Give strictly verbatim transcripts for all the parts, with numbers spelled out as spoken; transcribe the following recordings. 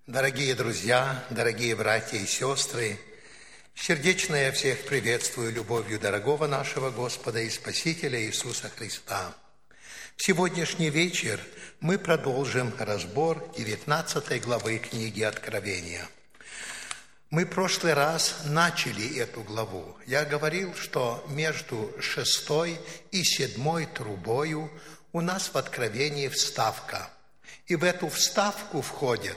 Дорогие друзья, дорогие братья и сестры, сердечно я всех приветствую любовью дорогого нашего Господа и Спасителя Иисуса Христа. В сегодняшний вечер мы продолжим разбор девятнадцатой главы книги Откровения. Мы в прошлый раз начали эту главу. Я говорил, что между шестой и седьмой трубою у нас в Откровении вставка. И в эту вставку входит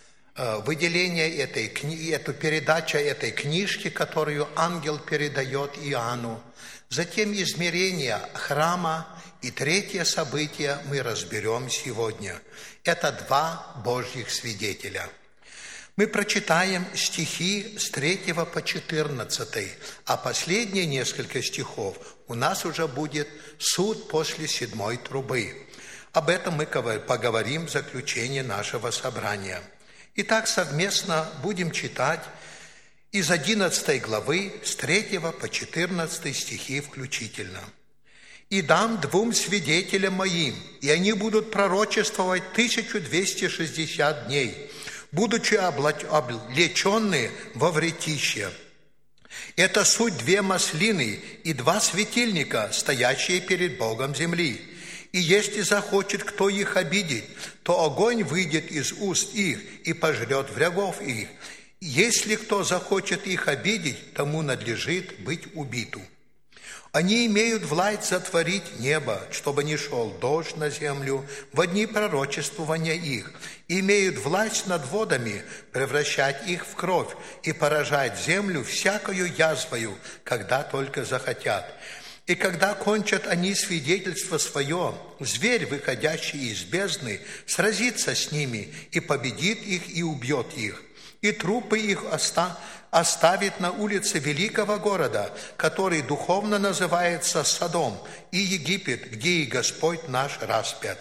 выделение этой книги, эту передача этой книжки, которую ангел передает Иоанну, затем измерение храма, и третье событие мы разберем сегодня. Это два Божьих свидетеля. Мы прочитаем стихи с третьего по четырнадцатый, а последние несколько стихов у нас уже будет суд после седьмой трубы. Об этом мы поговорим в заключении нашего собрания. Итак, совместно будем читать из одиннадцатой главы с третьего по четырнадцатый стихи включительно. «И дам двум свидетелям моим, и они будут пророчествовать тысячу двести шестьдесят дней, будучи облеченные во вретище. Это суть две маслины и два светильника, стоящие перед Богом земли. И если захочет кто их обидеть, то огонь выйдет из уст их и пожрет врагов их. Если кто захочет их обидеть, тому надлежит быть убиту. Они имеют власть затворить небо, чтобы не шел дождь на землю в дни пророчествования их, и имеют власть над водами превращать их в кровь и поражать землю всякою язвою, когда только захотят. И когда кончат они свидетельство свое, зверь, выходящий из бездны, сразится с ними и победит их и убьет их. И трупы их оста- оставит на улице великого города, который духовно называется Содом, и Египет, где и Господь наш распят.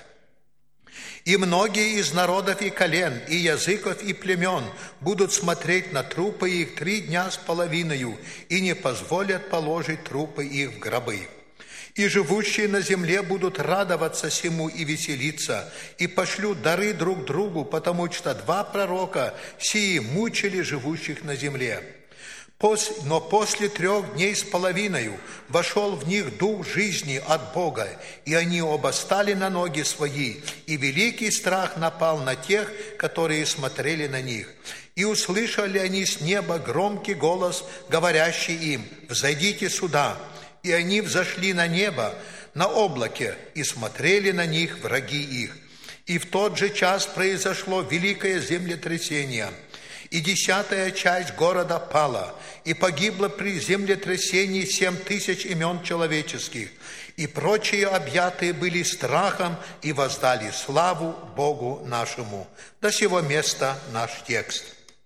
И многие из народов и колен, и языков, и племен будут смотреть на трупы их три дня с половиною, и не позволят положить трупы их в гробы. И живущие на земле будут радоваться сему и веселиться, и пошлют дары друг другу, потому что два пророка сии мучили живущих на земле. Но после трех дней с половиною вошел в них дух жизни от Бога, и они оба стали на ноги свои, и великий страх напал на тех, которые смотрели на них. И услышали они с неба громкий голос, говорящий им: «Взойдите сюда». И они взошли на небо, на облаке, и смотрели на них враги их. И в тот же час произошло великое землетрясение, и десятая часть города пала, и погибло при землетрясении семь тысяч имен человеческих, и прочие объятые были страхом и воздали славу Богу нашему». До сего места наш текст.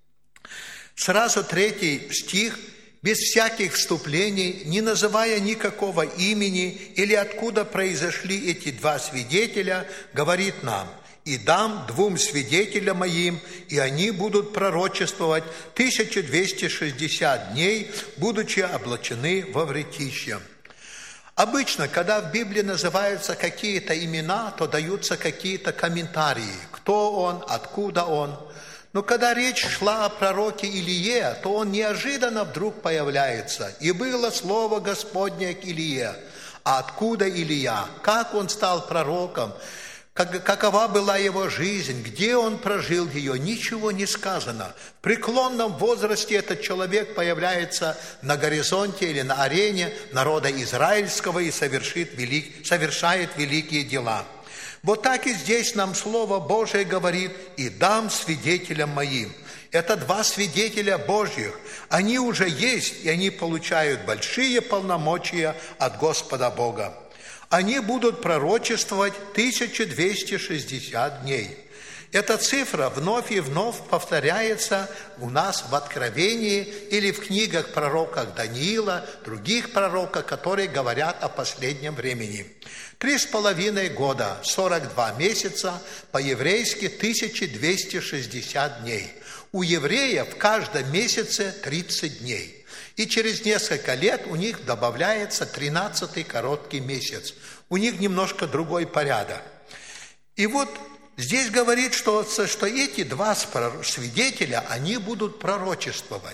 Сразу третий стих, без всяких вступлений, не называя никакого имени или откуда произошли эти два свидетеля, говорит нам: «И дам двум свидетелям моим, и они будут пророчествовать тысячу двести шестьдесят дней, будучи облачены во вретище». Обычно, когда в Библии называются какие-то имена, то даются какие-то комментарии. Кто он, откуда он. Но когда речь шла о пророке Илие, то он неожиданно вдруг появляется. «И было слово Господне к Илие». А откуда Илия? Как он стал пророком? Как, какова была его жизнь? Где он прожил ее? Ничего не сказано. В преклонном возрасте этот человек появляется на горизонте или на арене народа израильского и совершит велик, совершает великие дела. Вот так и здесь нам Слово Божие говорит: «И дам свидетелям моим». Это два свидетеля Божьих. Они уже есть, и они получают большие полномочия от Господа Бога. Они будут пророчествовать тысячу двести шестьдесят дней. Эта цифра вновь и вновь повторяется у нас в Откровении или в книгах пророков Даниила, других пророков, которые говорят о последнем времени. Три с половиной года, сорок два месяца, по-еврейски тысяча двести шестьдесят дней. У евреев в каждом месяце тридцать дней. И через несколько лет у них добавляется тринадцатый короткий месяц. У них немножко другой порядок. И вот Здесь говорит, что, что эти два свидетеля, они будут пророчествовать.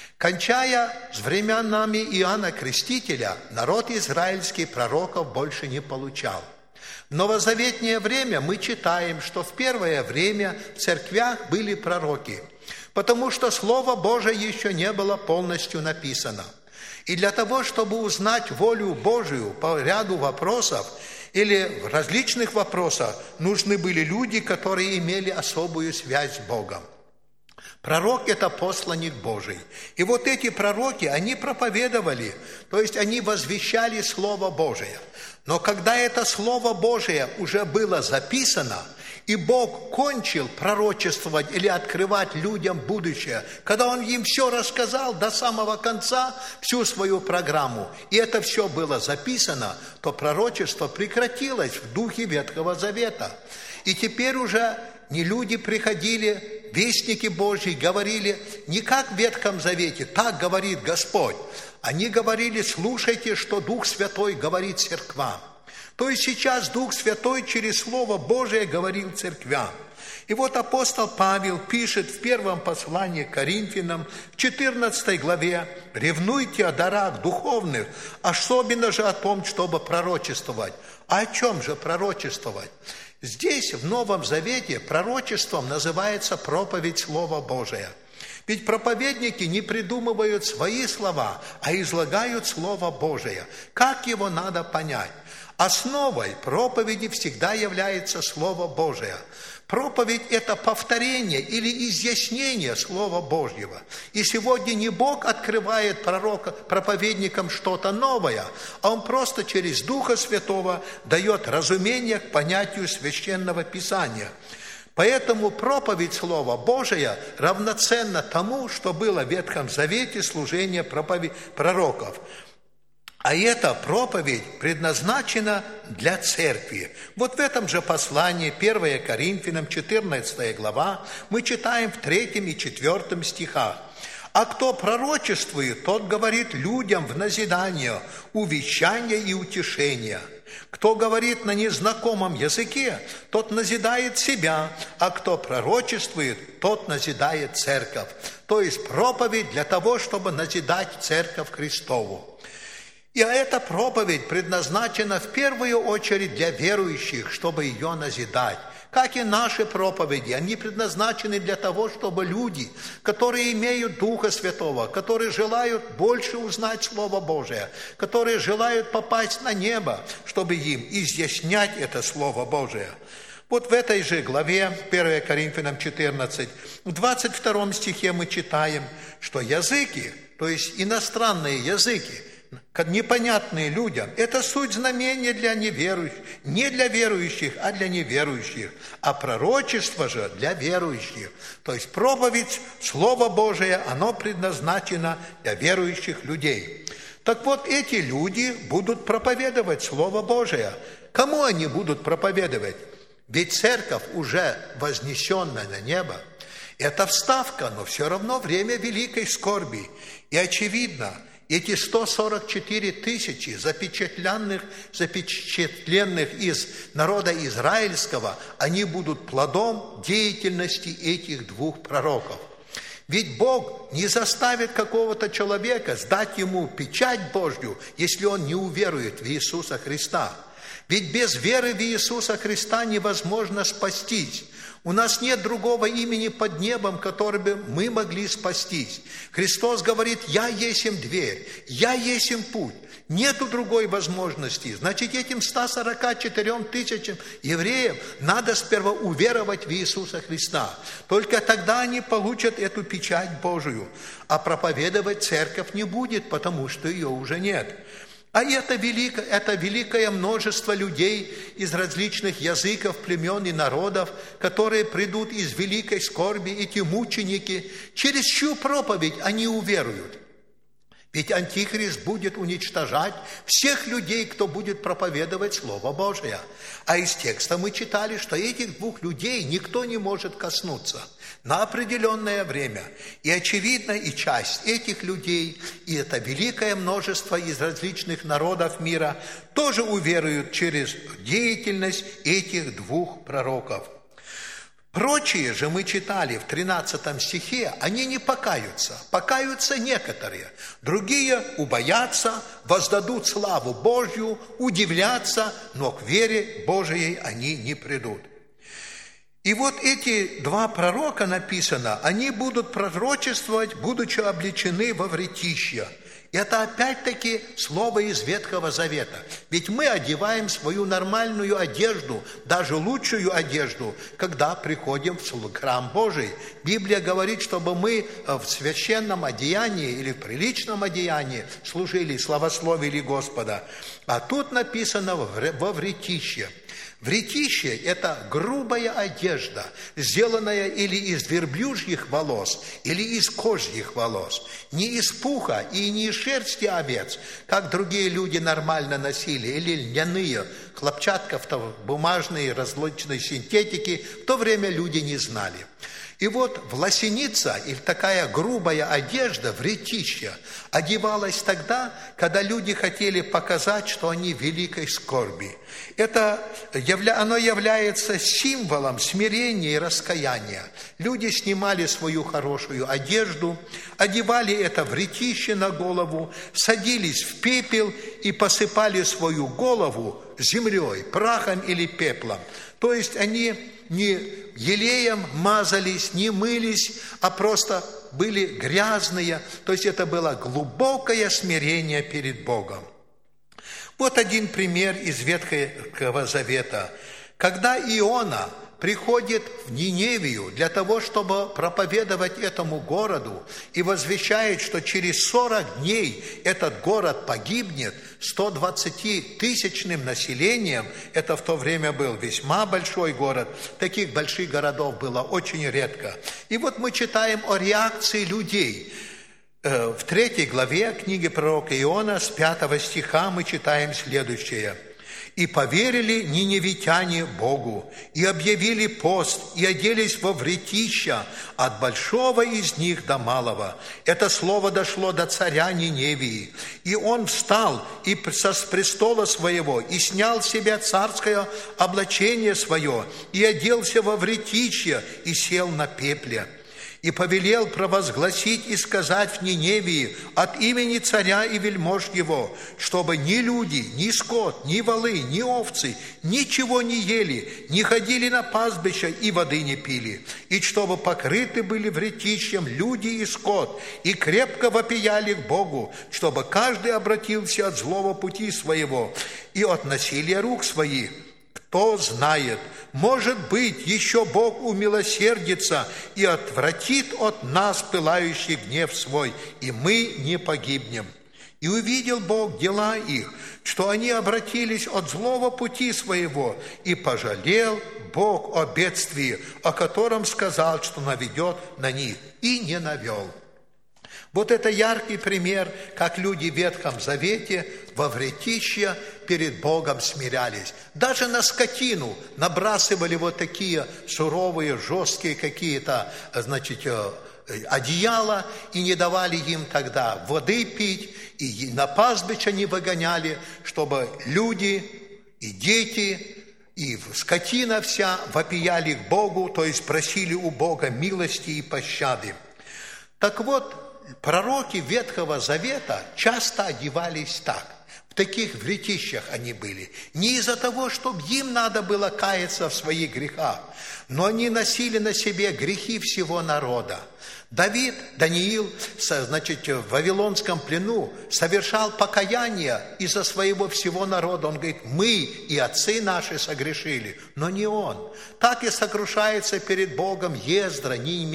Кончая с временами Иоанна Крестителя, народ израильский пророков больше не получал. В новозаветнее время мы читаем, что в первое время в церквях были пророки, потому что Слово Божие еще не было полностью написано. И для того, чтобы узнать волю Божию по ряду вопросов или в различных вопросах, нужны были люди, которые имели особую связь с Богом. Пророк – это посланник Божий. И вот эти пророки, они проповедовали, то есть они возвещали Слово Божие. Но когда это Слово Божие уже было записано, и Бог кончил пророчествовать или открывать людям будущее, когда Он им все рассказал до самого конца, всю свою программу, и это все было записано, то пророчество прекратилось в духе Ветхого Завета. И теперь уже не люди приходили, вестники Божьи, говорили не как в Ветхом Завете, так говорит Господь. Они говорили: слушайте, что Дух Святой говорит церквам. То есть сейчас Дух Святой через Слово Божие говорил церквям. И вот апостол Павел пишет в первом послании к Коринфянам, в четырнадцатой главе: «Ревнуйте о дарах духовных, особенно же о том, чтобы пророчествовать». А о чем же пророчествовать? Здесь, в Новом Завете, пророчеством называется проповедь Слова Божия. Ведь проповедники не придумывают свои слова, а излагают Слово Божие. Как его надо понять? Основой проповеди всегда является Слово Божие. Проповедь – это повторение или изъяснение Слова Божьего. И сегодня не Бог открывает пророка, проповедникам что-то новое, а Он просто через Духа Святого дает разумение к понятию Священного Писания. Поэтому проповедь Слова Божия равноценна тому, что было в Ветхом Завете служение проповедь пророков. А эта проповедь предназначена для церкви. Вот в этом же послании, первое Коринфянам, четырнадцатая глава, мы читаем в третьем и четвертом стихах: «А кто пророчествует, тот говорит людям в назидание, увещание и утешение. Кто говорит на незнакомом языке, тот назидает себя, а кто пророчествует, тот назидает церковь». То есть проповедь для того, чтобы назидать церковь Христову. И эта проповедь предназначена в первую очередь для верующих, чтобы ее назидать. Как и наши проповеди, они предназначены для того, чтобы люди, которые имеют Духа Святого, которые желают больше узнать Слово Божие, которые желают попасть на небо, чтобы им изъяснять это Слово Божие. Вот в этой же главе, первое Коринфянам четырнадцать, в двадцать втором стихе мы читаем, что языки, то есть иностранные языки, непонятные людям, это суть знамения для неверующих, не для верующих, а для неверующих, а пророчество же для верующих. То есть проповедь Слова Божия, оно предназначено для верующих людей. Так вот, эти люди будут проповедовать Слово Божие. Кому они будут проповедовать? Ведь церковь, уже вознесенная на небо, это вставка, но все равно время великой скорби. И очевидно, эти сто сорок четыре тысячи запечатленных, запечатленных из народа израильского, они будут плодом деятельности этих двух пророков. Ведь Бог не заставит какого-то человека сдать ему печать Божью, если он не уверует в Иисуса Христа. Ведь без веры в Иисуса Христа невозможно спастись. У нас нет другого имени под небом, которым бы мы могли спастись. Христос говорит: «Я есмь дверь, я есмь путь». Нету другой возможности. Значит, этим ста сорока четырем тысячам евреев надо сперва уверовать в Иисуса Христа. Только тогда они получат эту печать Божию. А проповедовать церковь не будет, потому что ее уже нет. А это великое, это великое множество людей из различных языков, племен и народов, которые придут из великой скорби, эти мученики, через чью проповедь они уверуют. Ведь Антихрист будет уничтожать всех людей, кто будет проповедовать Слово Божие. А из текста мы читали, что этих двух людей никто не может коснуться на определенное время. И очевидно, и часть этих людей, и это великое множество из различных народов мира, тоже уверуют через деятельность этих двух пророков. Прочие же, мы читали в тринадцатом стихе, они не покаются. Покаются некоторые. Другие убоятся, воздадут славу Божью, удивлятся, но к вере Божией они не придут. И вот эти два пророка, написано, они будут пророчествовать, будучи обличены во вретища. Это опять-таки слово из Ветхого Завета. Ведь мы одеваем свою нормальную одежду, даже лучшую одежду, когда приходим в храм Божий. Библия говорит, чтобы мы в священном одеянии или в приличном одеянии служили, славословили Господа. А тут написано во вретище. Вретище – это грубая одежда, сделанная или из верблюжьих волос, или из козьих волос. Не из пуха и не из шерсти овец, как другие люди нормально носили, или льняные, хлопчатка, бумажные, различные синтетики, в то время люди не знали. И вот власеница, или такая грубая одежда, вретище, одевалась тогда, когда люди хотели показать, что они в великой скорби. Это, оно является символом смирения и раскаяния. Люди снимали свою хорошую одежду, одевали это вретище на голову, садились в пепел и посыпали свою голову землей, прахом или пеплом. То есть они не елеем мазались, не мылись, а просто были грязные. То есть это было глубокое смирение перед Богом. Вот один пример из Ветхого Завета. Когда Иона приходит в Ниневию для того, чтобы проповедовать этому городу и возвещает, что через сорок дней этот город погибнет сто двадцатитысячным населением, это в то время был весьма большой город, таких больших городов было очень редко. И вот мы читаем о реакции людей. В третьей главе книги пророка Иона с пятого стиха мы читаем следующее. «И поверили ниневитяне Богу, и объявили пост, и оделись во вретища от большого из них до малого. Это слово дошло до царя Ниневии. И он встал и со престола своего, и снял с себя царское облачение свое, и оделся во вретище, и сел на пепле. И повелел провозгласить и сказать в Ниневии от имени царя и вельмож его, чтобы ни люди, ни скот, ни волы, ни овцы ничего не ели, не ходили на пастбища и воды не пили, и чтобы покрыты были вретищем люди и скот, и крепко вопияли к Богу, чтобы каждый обратился от злого пути своего и от насилия рук своих. Кто знает, может быть, еще Бог умилосердится и отвратит от нас пылающий гнев свой, и мы не погибнем. И увидел Бог дела их, что они обратились от злого пути своего, и пожалел Бог о бедствии, о котором сказал, что наведет на них, и не навел». Вот это яркий пример, как люди в Ветхом Завете во вретище перед Богом смирялись. Даже на скотину набрасывали вот такие суровые, жесткие какие-то, значит, одеяла, и не давали им тогда воды пить, и на пастбища не выгоняли, чтобы люди и дети, и скотина вся вопияли к Богу, то есть просили у Бога милости и пощады. Так вот, пророки Ветхого Завета часто одевались так. В таких вретищах они были. Не из-за того, чтобы им надо было каяться в своих грехах, но они носили на себе грехи всего народа. Давид, Даниил, значит, в Вавилонском плену совершал покаяние из-за своего всего народа. Он говорит, мы и отцы наши согрешили, но не он. Так и сокрушается перед Богом Ездра,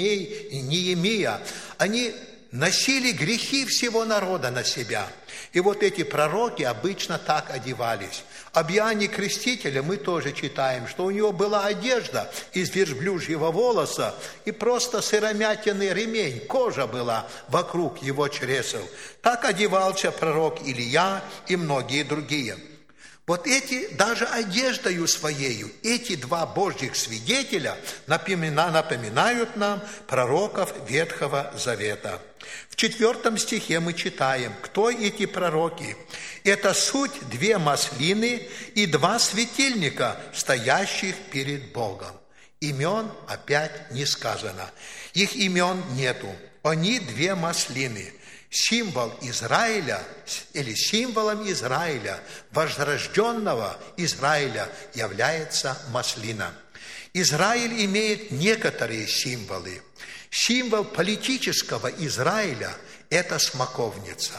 Неемия. Они носили грехи всего народа на себя. И вот эти пророки обычно так одевались. Об Иоанне Крестителе мы тоже читаем, что у него была одежда из верблюжьего волоса и просто сыромятенный ремень, кожа была вокруг его чресел. Так одевался пророк Илия и многие другие. Вот эти, даже одеждою своею, эти два Божьих свидетеля напоминают нам пророков Ветхого Завета. В четвертом стихе мы читаем, кто эти пророки? Это суть две маслины и два светильника, стоящих перед Богом. имен опять не сказано. Их имен нету. Они две маслины. Символ Израиля или символом Израиля, возрожденного Израиля, является маслина. Израиль имеет некоторые символы. Символ политического Израиля – это смоковница.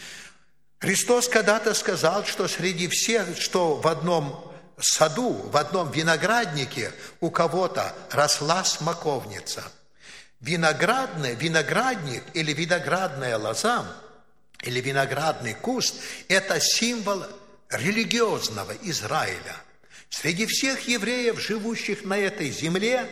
Христос когда-то сказал, что среди всех, что в одном саду, в одном винограднике у кого-то росла смоковница. Виноградный, виноградник или виноградная лоза, или виноградный куст – это символ религиозного Израиля. Среди всех евреев, живущих на этой земле,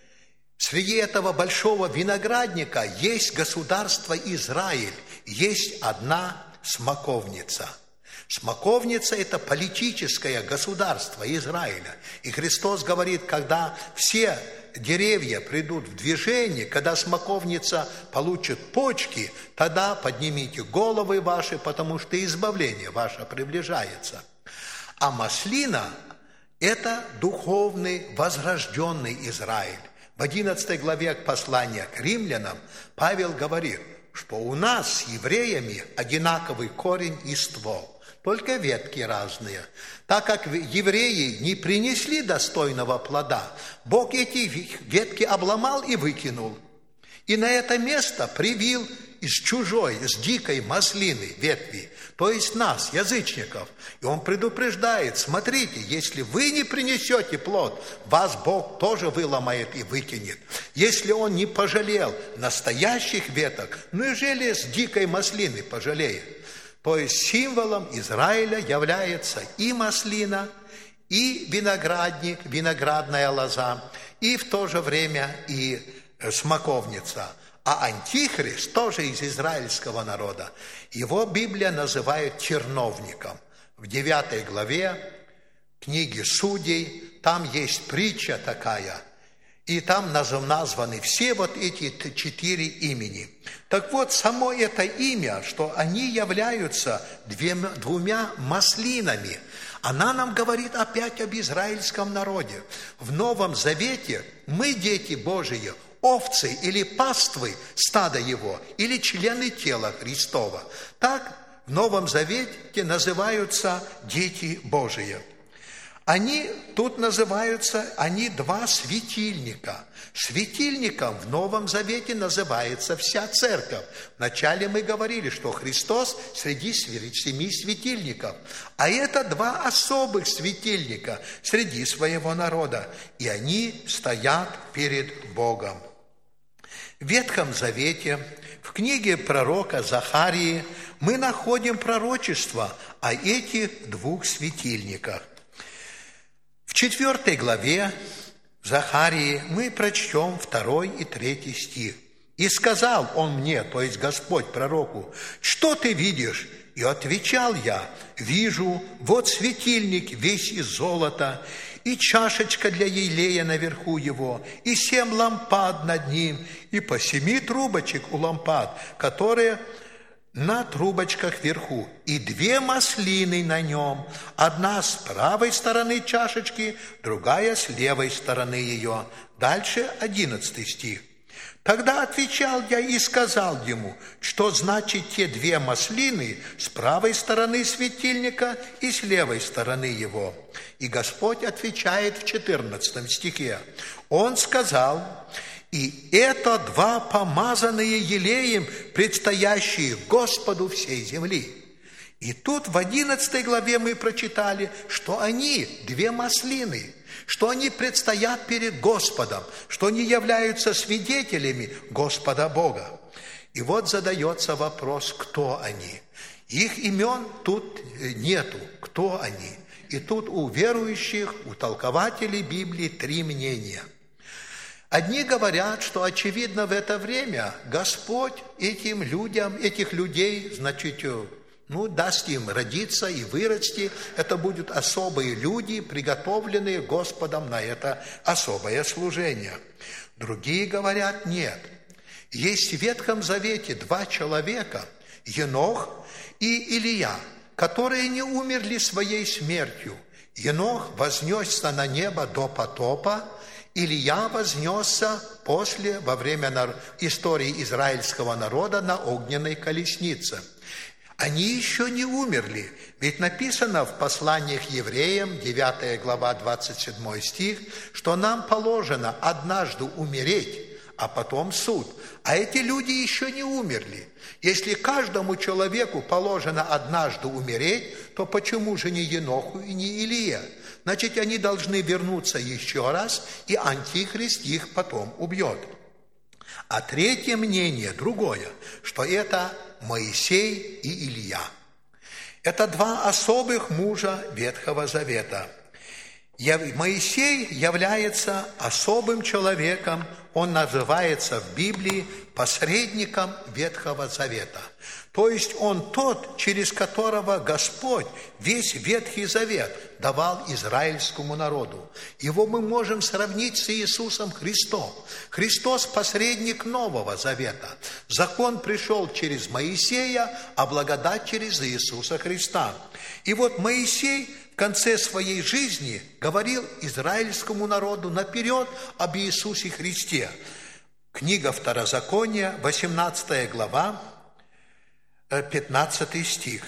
среди этого большого виноградника есть государство Израиль, есть одна смоковница. Смоковница – это политическое государство Израиля. И Христос говорит, когда все деревья придут в движение, когда смоковница получит почки, тогда поднимите головы ваши, потому что избавление ваше приближается. А маслина – это духовный, возрожденный Израиль. В одиннадцатой главе послания к римлянам Павел говорит, что у нас с евреями одинаковый корень и ствол. Только ветки разные. Так как евреи не принесли достойного плода, Бог эти ветки обломал и выкинул. И на это место привил из чужой, из дикой маслины ветви, то есть нас, язычников. И он предупреждает, смотрите, если вы не принесете плод, вас Бог тоже выломает и выкинет. Если он не пожалел настоящих веток, ну и жели с дикой маслины пожалеет. То есть символом Израиля является и маслина, и виноградник, виноградная лоза, и в то же время и смоковница. А Антихрист тоже из израильского народа. Его Библия называет черновником. В девятой главе книги Судей там есть притча такая, и там названы все вот эти четыре имени. Так вот, само это имя, что они являются двумя, двумя маслинами, она нам говорит опять об израильском народе. В Новом Завете мы, дети Божии, овцы или паствы стада Его, или члены тела Христова. Так в Новом Завете называются дети Божии. Они тут называются, они два светильника. Светильником в Новом Завете называется вся церковь. Вначале мы говорили, что Христос среди семи светильников. А это два особых светильника среди своего народа. И они стоят перед Богом. В Ветхом Завете, в книге пророка Захарии, мы находим пророчество о этих двух светильниках. В четвертой главе Захарии мы прочтем второй и третий стих. «И сказал он мне, то есть Господь пророку, что ты видишь? И отвечал я, вижу, вот светильник весь из золота, и чашечка для елея наверху его, и семь лампад над ним, и по семи трубочек у лампад, которые на трубочках вверху, и две маслины на нем, одна с правой стороны чашечки, другая с левой стороны ее». Дальше одиннадцатый стих. «Тогда отвечал я и сказал ему, что значит те две маслины с правой стороны светильника и с левой стороны его». И Господь отвечает в четырнадцатом стихе. Он сказал: «И это два помазанные елеем, предстоящие Господу всей земли». И тут в одиннадцатой главе мы прочитали, что они две маслины, что они предстоят перед Господом, что они являются свидетелями Господа Бога. И вот задается вопрос, кто они. Их имен тут нету, кто они. И тут у верующих, у толкователей Библии три мнения. Одни говорят, что, очевидно, в это время Господь этим людям, этих людей, значит, ну, даст им родиться и вырасти. Это будут особые люди, приготовленные Господом на это особое служение. Другие говорят, нет. Есть в Ветхом Завете два человека, Енох и Илия, которые не умерли своей смертью. Енох вознесся на небо до потопа, Илия вознесся после, во время истории израильского народа на огненной колеснице. Они еще не умерли, ведь написано в посланиях евреям, девятая глава, двадцать седьмой стих, что нам положено однажды умереть, а потом суд. А эти люди еще не умерли. Если каждому человеку положено однажды умереть, то почему же не Еноху и не Илия? Значит, они должны вернуться еще раз, и Антихрист их потом убьет. А третье мнение другое, что это Моисей и Илия. Это два особых мужа Ветхого Завета. Моисей является особым человеком, он называется в Библии посредником Ветхого Завета. То есть он тот, через которого Господь весь Ветхий Завет давал израильскому народу. Его мы можем сравнить с Иисусом Христом. Христос – посредник Нового Завета. Закон пришел через Моисея, а благодать через Иисуса Христа. И вот Моисей в конце своей жизни говорил израильскому народу наперед об Иисусе Христе. Книга Второзакония, восемнадцатая глава, пятнадцатый стих.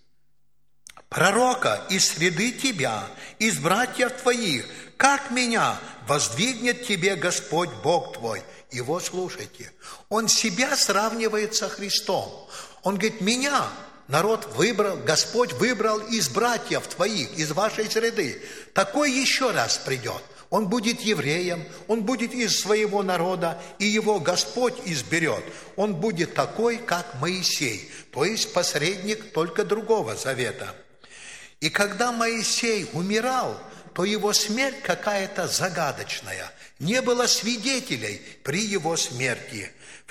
«Пророка из среды тебя, из братьев твоих, как меня воздвигнет тебе Господь Бог твой». Его слушайте. Он себя сравнивает со Христом. Он говорит, меня народ выбрал, Господь выбрал из братьев твоих, из вашей среды. Такой еще раз придет. Он будет евреем, он будет из своего народа, и его Господь изберет. Он будет такой, как Моисей, то есть посредник только другого завета. И когда Моисей умирал, то его смерть какая-то загадочная. Не было свидетелей при его смерти.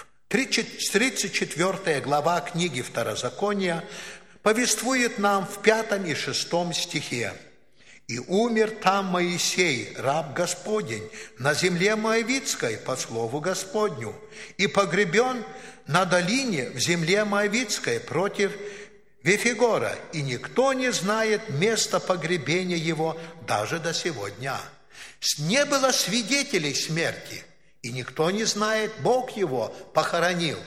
тридцать четвёртая глава книги Второзакония повествует нам в пятом и шестом стихе. «И умер там Моисей, раб Господень, на земле Моавитской по слову Господню, и погребен на долине в земле Моавитской против Вефигора, и никто не знает места погребения его даже до сего дня». Не было свидетелей смерти, и никто не знает, Бог его похоронил.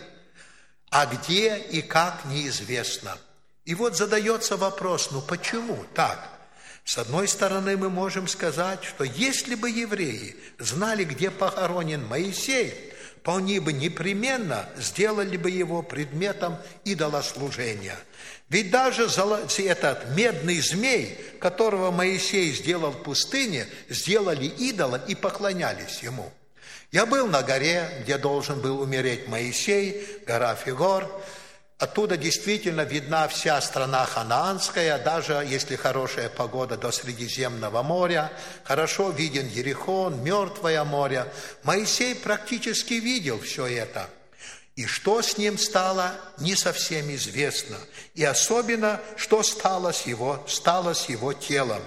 А где и как, неизвестно. И вот задается вопрос, ну почему так? С одной стороны, мы можем сказать, что если бы евреи знали, где похоронен Моисей, то они бы непременно сделали бы его предметом идолослужения. Ведь даже этот медный змей, которого Моисей сделал в пустыне, сделали идолом и поклонялись ему. Я был на горе, где должен был умереть Моисей, гора Фигор. Оттуда действительно видна вся страна ханаанская, даже если хорошая погода до Средиземного моря. Хорошо виден Ерихон, Мертвое море. Моисей практически видел все это. И что с ним стало, не совсем известно. И особенно, что стало с его, стало с его телом.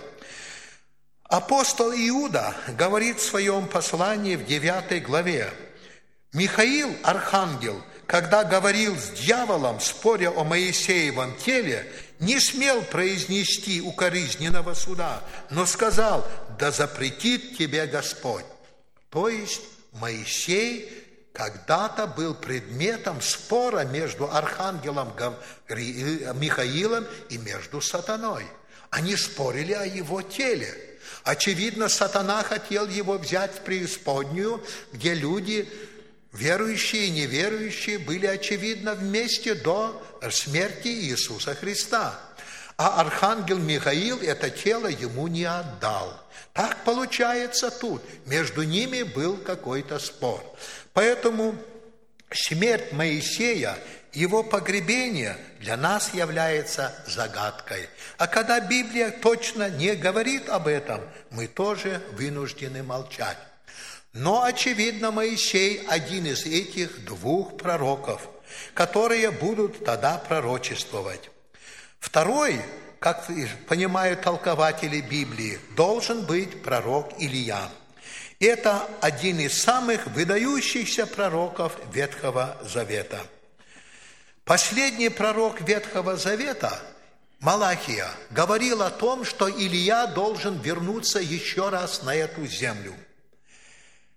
Апостол Иуда говорит в своем послании в девятой главе. Михаил, архангел, когда говорил с дьяволом, споря о Моисеевом теле, не смел произнести укоризненного суда, но сказал, да запретит тебе Господь. То есть Моисей когда-то был предметом спора между архангелом Михаилом и между сатаной. Они спорили о его теле. Очевидно, сатана хотел его взять в преисподнюю, где люди, верующие и неверующие, были, очевидно, вместе до смерти Иисуса Христа. А архангел Михаил это тело ему не отдал. Так получается тут. Между ними был какой-то спор. Поэтому смерть Моисея, его погребение для нас является загадкой. А когда Библия точно не говорит об этом, мы тоже вынуждены молчать. Но, очевидно, Моисей один из этих двух пророков, которые будут тогда пророчествовать. Второй, как понимают толкователи Библии, должен быть пророк Илия. Это один из самых выдающихся пророков Ветхого Завета. Последний пророк Ветхого Завета, Малахия, говорил о том, что Илия должен вернуться еще раз на эту землю.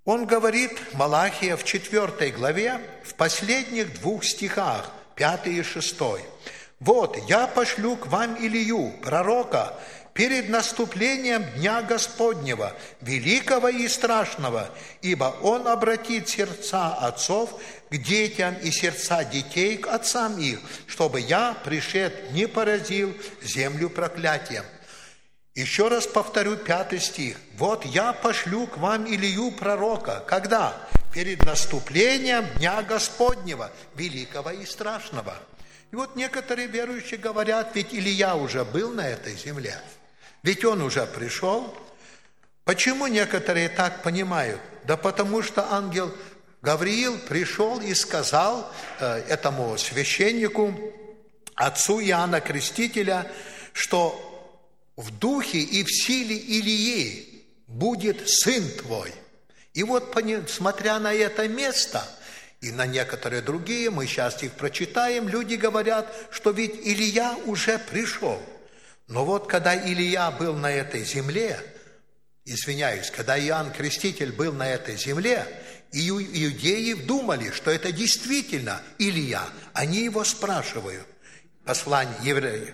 Он говорит, Малахия, в четвертой главе, в последних двух стихах, пятый и шестой. «Вот, я пошлю к вам Илию, пророка, перед наступлением Дня Господнего, великого и страшного, ибо он обратит сердца отцов к детям и сердца детей к отцам их, чтобы я, пришед, не поразил землю проклятием». Еще раз повторю пятый стих. «Вот я пошлю к вам Илию пророка». Когда? Перед наступлением Дня Господнего, великого и страшного. И вот некоторые верующие говорят, ведь Илия уже был на этой земле, ведь он уже пришел. Почему некоторые так понимают? Да потому что ангел Гавриил пришел и сказал э, этому священнику, отцу Иоанна Крестителя, что в духе и в силе Илии будет сын твой. И вот, смотря на это место и на некоторые другие, мы сейчас их прочитаем, люди говорят, что ведь Илия уже пришел. Но вот когда Илия был на этой земле, извиняюсь, когда Иоанн Креститель был на этой земле, иудеи думали, что это действительно Илия. Они его спрашивают. Послание евреев.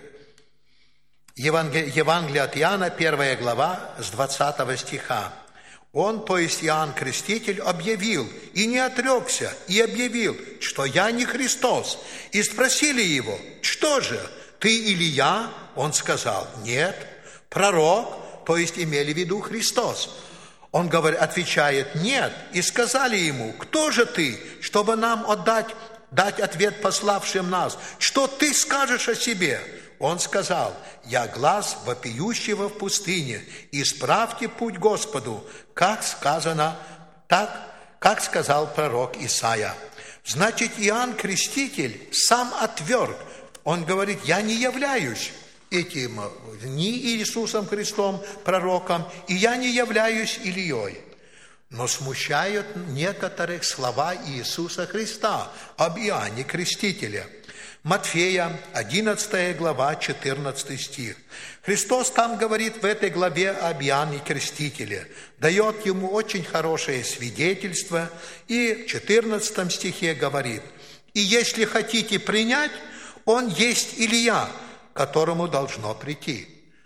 Евангелие от Иоанна, первая глава, с двадцатого стиха. Он, то есть Иоанн Креститель, объявил, и не отрекся, и объявил, что я не Христос. И спросили его, что же, ты Илия? Он сказал, нет. Пророк, то есть имели в виду Христос. Он говорит, отвечает, нет. И сказали ему, кто же ты, чтобы нам отдать, дать ответ пославшим нас? Что ты скажешь о себе? Он сказал, я глас вопиющего в пустыне, исправьте путь Господу, как сказано, так, как сказал пророк Исаия. Значит, Иоанн Креститель сам отверг. Он говорит, я не являюсь этим, ни Иисусом Христом, пророком, и я не являюсь Илией. Но смущают некоторых слова Иисуса Христа об Иоанне Крестителе. Матфея, одиннадцатая глава, четырнадцатый стих. Христос там говорит в этой главе об Иоанне Крестителе, дает ему очень хорошее свидетельство, и в четырнадцатом стихе говорит, «И если хотите принять, он есть Илия, которому должно прийти».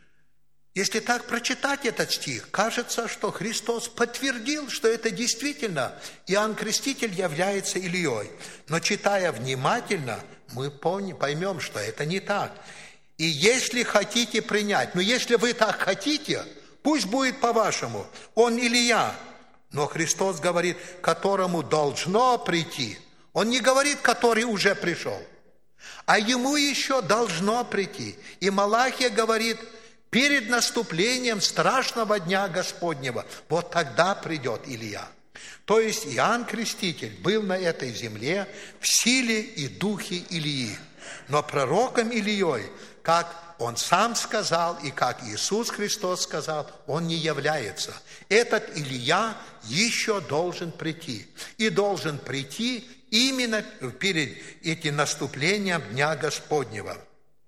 Если так прочитать этот стих, кажется, что Христос подтвердил, что это действительно Иоанн Креститель является Илией. Но читая внимательно, мы поймем, что это не так. И если хотите принять, но если вы так хотите, пусть будет по-вашему, он Илия. Но Христос говорит, которому должно прийти. Он не говорит, который уже пришел, а ему еще должно прийти. И Малахия говорит, перед наступлением страшного дня Господнего, вот тогда придет Илия. То есть Иоанн Креститель был на этой земле в силе и духе Илии. Но пророком Илией, как он сам сказал и как Иисус Христос сказал, он не является. Этот Илия еще должен прийти. И должен прийти именно перед этим наступлением Дня Господнего.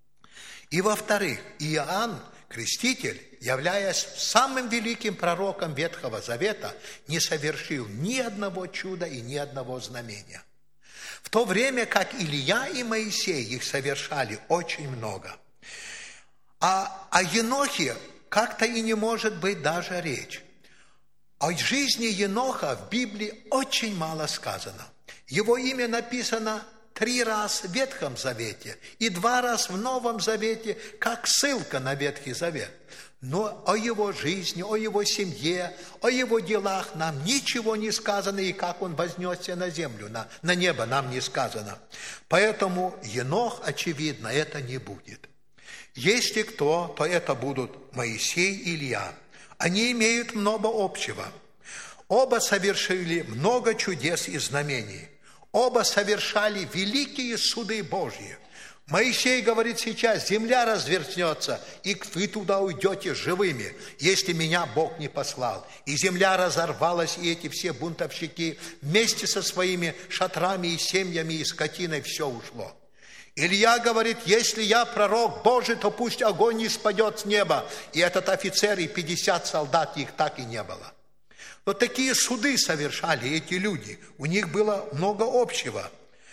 И во-вторых, Иоанн Креститель, являясь самым великим пророком Ветхого Завета, не совершил ни одного чуда и ни одного знамения. В то время как Илия и Моисей их совершали очень много. А о Енохе как-то и не может быть даже речь. О жизни Еноха в Библии очень мало сказано. Его имя написано три раза в Ветхом Завете и два раза в Новом Завете, как ссылка на Ветхий Завет. Но о его жизни, о его семье, о его делах нам ничего не сказано, и как он вознесся на землю, на, на небо нам не сказано. Поэтому Енох, очевидно, это не будет. Если кто, то это будут Моисей и Илья. Они имеют много общего. Оба совершили много чудес и знамений. Оба совершали великие суды Божьи. Моисей говорит сейчас, земля развернется, и вы туда уйдете живыми, если меня Бог не послал. И земля разорвалась, и эти все бунтовщики вместе со своими шатрами и семьями и скотиной все ушло. Илья говорит, если я пророк Божий, то пусть огонь не спадет с неба. И этот офицер и пятьдесят солдат, их так и не было. Но такие суды совершали эти люди. У них было много общего.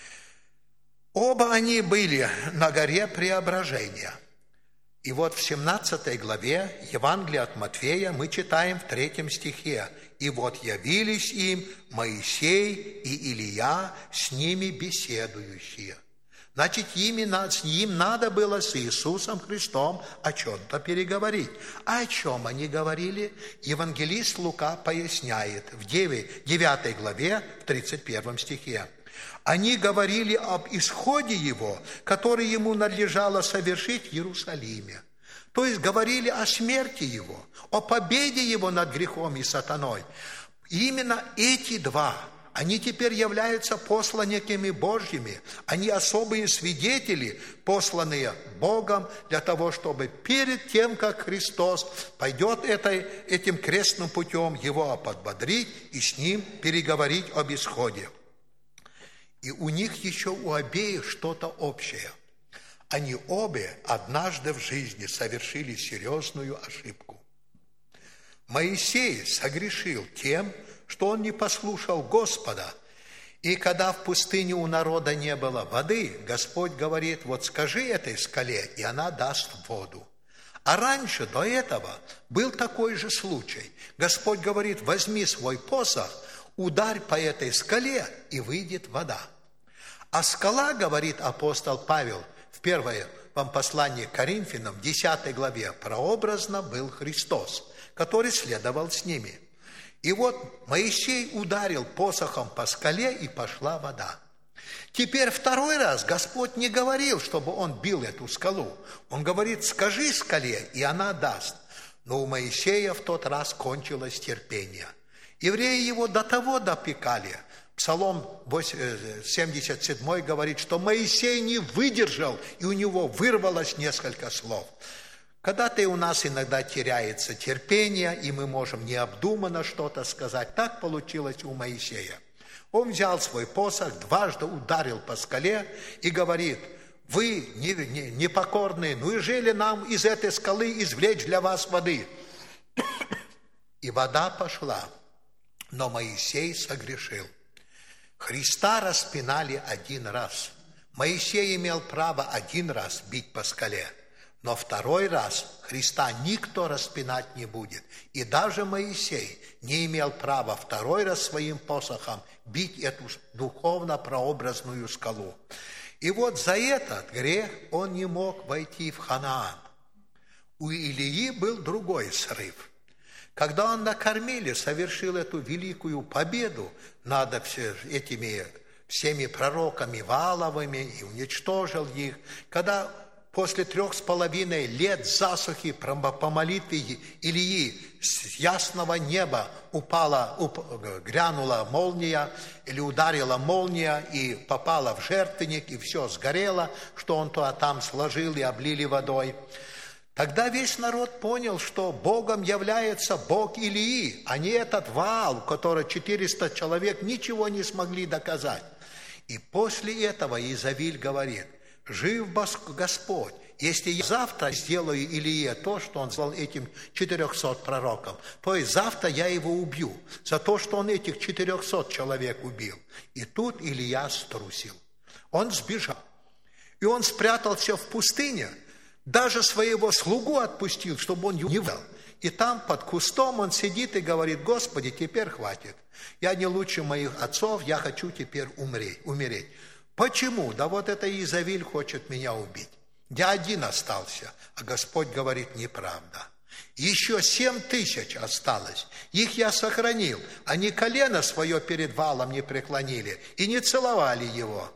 Оба они были на горе Преображения. И вот в семнадцатой главе Евангелия от Матфея мы читаем в третьем стихе: «И вот явились им Моисей и Илия, с ними беседующие». Значит, именно им надо было с Иисусом Христом о чем-то переговорить. А о чем они говорили? Евангелист Лука поясняет в девятой главе, в тридцать первом стихе. Они говорили об исходе его, который ему надлежало совершить в Иерусалиме. То есть говорили о смерти его, о победе его над грехом и сатаной. И именно эти два, они теперь являются посланниками Божьими. Они особые свидетели, посланные Богом для того, чтобы перед тем, как Христос пойдет этой, этим крестным путем, его подбодрить и с ним переговорить об исходе. И у них еще у обеих что-то общее. Они обе однажды в жизни совершили серьезную ошибку. Моисей согрешил тем, что он не послушал Господа. И когда в пустыне у народа не было воды, Господь говорит: вот скажи этой скале, и она даст воду. А раньше, до этого, был такой же случай. Господь говорит: возьми свой посох, ударь по этой скале, и выйдет вода. А скала, говорит апостол Павел в первом послании к Коринфянам, в десятой главе, прообразно был Христос, который следовал с ними. И вот Моисей ударил посохом по скале, и пошла вода. Теперь второй раз Господь не говорил, чтобы он бил эту скалу. Он говорит: скажи скале, и она даст. Но у Моисея в тот раз кончилось терпение. Евреи его до того допекали. Псалом семьдесят седьмой говорит, что Моисей не выдержал, и у него вырвалось несколько слов. Когда-то и у нас иногда теряется терпение, и мы можем необдуманно что-то сказать. Так получилось у Моисея. Он взял свой посох, дважды ударил по скале и говорит: вы непокорные, ну и жили нам из этой скалы извлечь для вас воды. И вода пошла, но Моисей согрешил. Христа распинали один раз. Моисей имел право один раз бить по скале, но второй раз Христа никто распинать не будет. И даже Моисей не имел права второй раз своим посохом бить эту духовно-прообразную скалу. И вот за этот грех он не мог войти в Ханаан. У Илии был другой срыв. Когда он на Кармеле совершил эту великую победу над этими всеми пророками Вааловыми и уничтожил их, когда после трех с половиной лет засухи по молитве Илии с ясного неба упала, уп, грянула молния или ударила молния и попала в жертвенник, и все сгорело, что он то там сложил и облили водой. Тогда весь народ понял, что Богом является Бог Илии, а не этот Ваал, у которого четыреста человек ничего не смогли доказать. И после этого Изавиль говорит: жив Господь, если я завтра сделаю Илие то, что он сделал этим четырехсот пророкам, то есть завтра я его убью за то, что он этих четырехсот человек убил. И тут Илия струсил. Он сбежал. И он спрятался в пустыне, даже своего слугу отпустил, чтобы он не видел. И там под кустом он сидит и говорит: Господи, теперь хватит. Я не лучше моих отцов, я хочу теперь умереть. умереть. Почему? Да вот это Изавиль хочет меня убить. Я один остался, а Господь говорит: неправда. Еще семь тысяч осталось, их я сохранил. Они колено свое перед Ваалом не преклонили и не целовали его.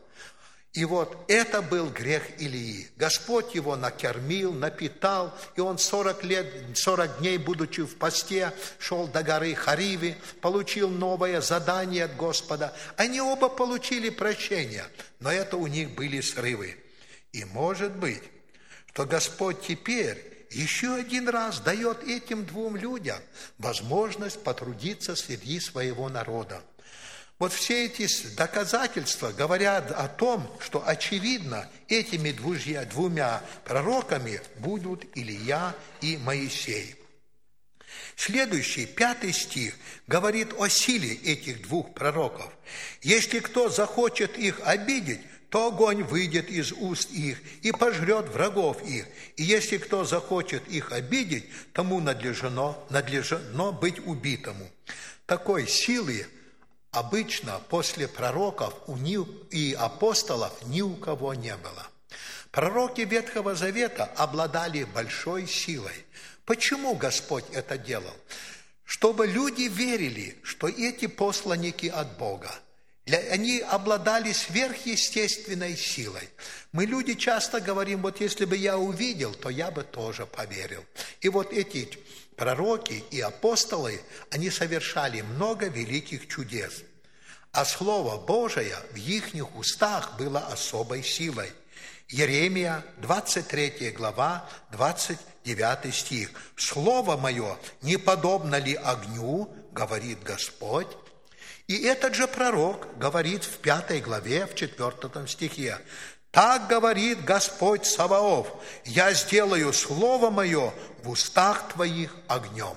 И вот это был грех Илии. Господь его накормил, напитал, и он сорок лет, сорок дней, будучи в посте, шел до горы Харивы, получил новое задание от Господа. Они оба получили прощение, но это у них были срывы. И может быть, что Господь теперь еще один раз дает этим двум людям возможность потрудиться среди своего народа. Вот все эти доказательства говорят о том, что, очевидно, этими двумя, двумя пророками будут Илия и Моисей. Следующий, пятый стих, говорит о силе этих двух пророков. «Если кто захочет их обидеть, то огонь выйдет из уст их и пожрет врагов их. И если кто захочет их обидеть, тому надлежено, надлежено быть убитому». Такой силы обычно после пророков и апостолов ни у кого не было. Пророки Ветхого Завета обладали большой силой. Почему Господь это делал? Чтобы люди верили, что эти посланники от Бога. Они обладали сверхъестественной силой. Мы, люди, часто говорим, вот если бы я увидел, то я бы тоже поверил. И вот эти пророки и апостолы, они совершали много великих чудес. А Слово Божие в их устах было особой силой. Иеремия, двадцать третья глава, двадцать девятый стих. «Слово мое не подобно ли огню, говорит Господь?» И этот же пророк говорит в пятой главе, в четвертом стихе. «Так говорит Господь Саваоф, я сделаю слово мое в устах твоих огнем».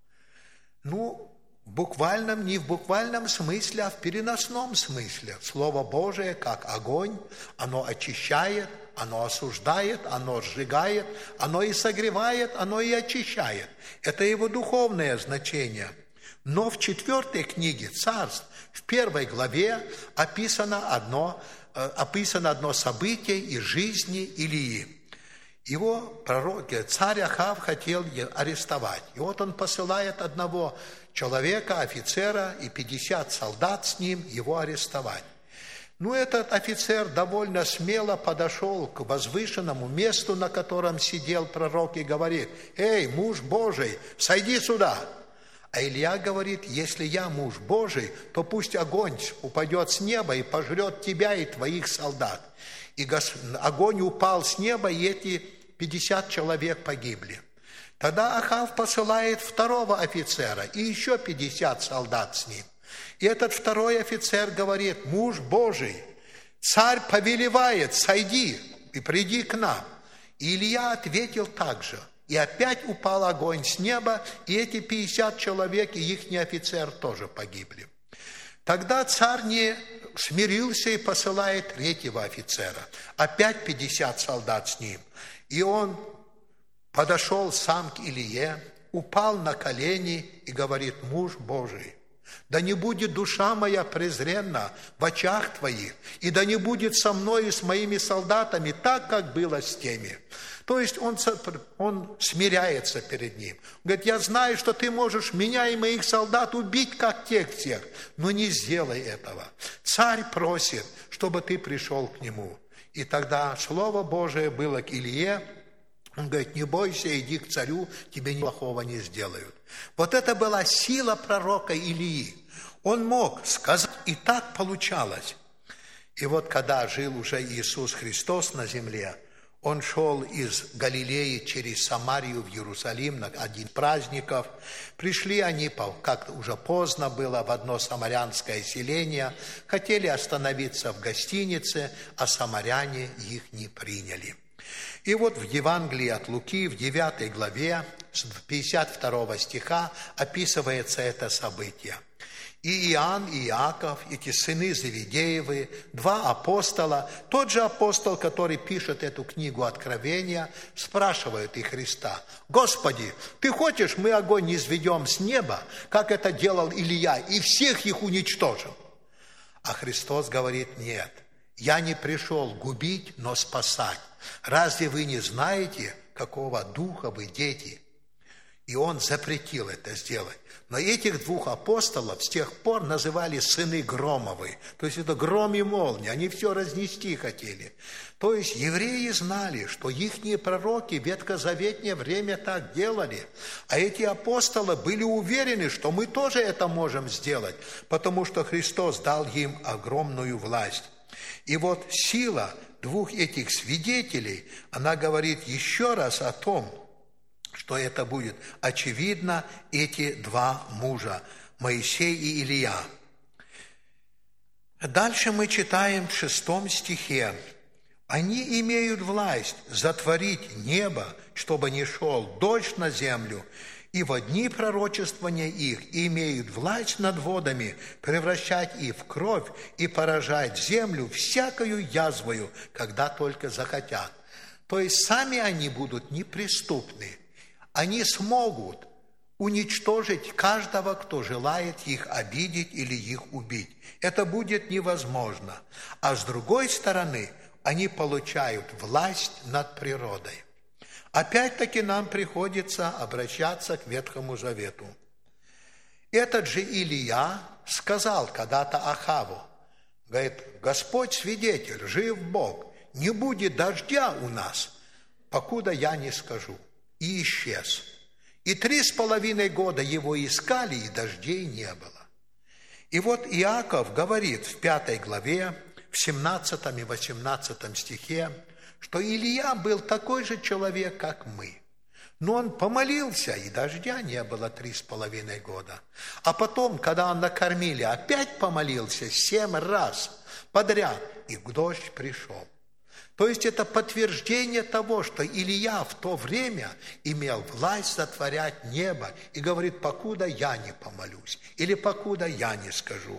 Ну, в буквальном, не в буквальном смысле, а в переносном смысле. Слово Божие, как огонь, оно очищает, оно осуждает, оно сжигает, оно и согревает, оно и очищает. Это его духовное значение. Но в четвертой книге Царств, в первой главе, описано одно, описано одно событие из жизни Илии. Его пророк, царь Ахав хотел арестовать. И вот он посылает одного человека, офицера, и пятьдесят солдат с ним его арестовать. Ну, этот офицер довольно смело подошел к возвышенному месту, на котором сидел пророк, и говорит: «Эй, муж Божий, сойди сюда!» А Илья говорит: «Если я муж Божий, то пусть огонь упадет с неба и пожрет тебя и твоих солдат». И огонь упал с неба, и эти пятьдесят человек погибли. Тогда Ахав посылает второго офицера и еще пятьдесят солдат с ним. И этот второй офицер говорит: «Муж Божий, царь повелевает, сойди и приди к нам». И Илья ответил так же. И опять упал огонь с неба, и эти пятьдесят человек, и ихний офицер тоже погибли. Тогда царь не смирился и посылает третьего офицера. Опять пятьдесят солдат с ним. И он подошел сам к Илие, упал на колени и говорит: «Муж Божий, да не будет душа моя презренна в очах твоих, и да не будет со мной и с моими солдатами так, как было с теми». То есть он, он смиряется перед ним. Говорит: «Я знаю, что ты можешь меня и моих солдат убить, как тех всех, но не сделай этого. Царь просит, чтобы ты пришел к нему». И тогда Слово Божие было к Илие. Он говорит: «Не бойся, иди к царю, тебе ничего плохого не сделают». Вот это была сила пророка Илии. Он мог сказать, и так получалось. И вот когда жил уже Иисус Христос на земле, Он шел из Галилеи через Самарию в Иерусалим на один из праздников. Пришли они, как уже поздно было, в одно самарянское селение, хотели остановиться в гостинице, а самаряне их не приняли. И вот в Евангелии от Луки, в девятой главе, с пятьдесят второго стиха описывается это событие. И Иоанн, и Иаков, эти сыны Зеведеевы, два апостола, тот же апостол, который пишет эту книгу Откровения, спрашивают и Христа: «Господи, Ты хочешь, мы огонь низведем с неба, как это делал Илия, и всех их уничтожим?» А Христос говорит: «Нет, я не пришел губить, но спасать. Разве вы не знаете, какого духа вы дети?» И Он запретил это сделать. Но этих двух апостолов с тех пор называли сыны Громовы. То есть это гром и молния, они все разнести хотели. То есть евреи знали, что ихние пророки в ветхозаветное время так делали. А эти апостолы были уверены, что мы тоже это можем сделать, потому что Христос дал им огромную власть. И вот сила двух этих свидетелей, она говорит еще раз о том, что это будет очевидно, эти два мужа, Моисей и Илия. Дальше мы читаем в шестом стихе: «Они имеют власть затворить небо, чтобы не шел дождь на землю, И в дни пророчествования их имеют власть над водами, превращать их в кровь и поражать землю всякою язвою, когда только захотят. То есть сами они будут неприступны. Они смогут уничтожить каждого, кто желает их обидеть или их убить. Это будет невозможно. А с другой стороны, они получают власть над природой. Опять-таки нам приходится обращаться к Ветхому Завету. Этот же Илия сказал когда-то Ахаву, говорит: Господь свидетель, жив Бог, не будет дождя у нас, покуда я не скажу. И исчез. И три с половиной года его искали, и дождей не было. И вот Иаков говорит в пятой главе, в семнадцатом и восемнадцатом стихе, что Илия был такой же человек, как мы. Но он помолился, и дождя не было три с половиной года. А потом, когда он накормили, опять помолился семь раз подряд, и дождь пришел. То есть это подтверждение того, что Илия в то время имел власть сотворять небо и говорит: покуда я не помолюсь, или покуда я не скажу.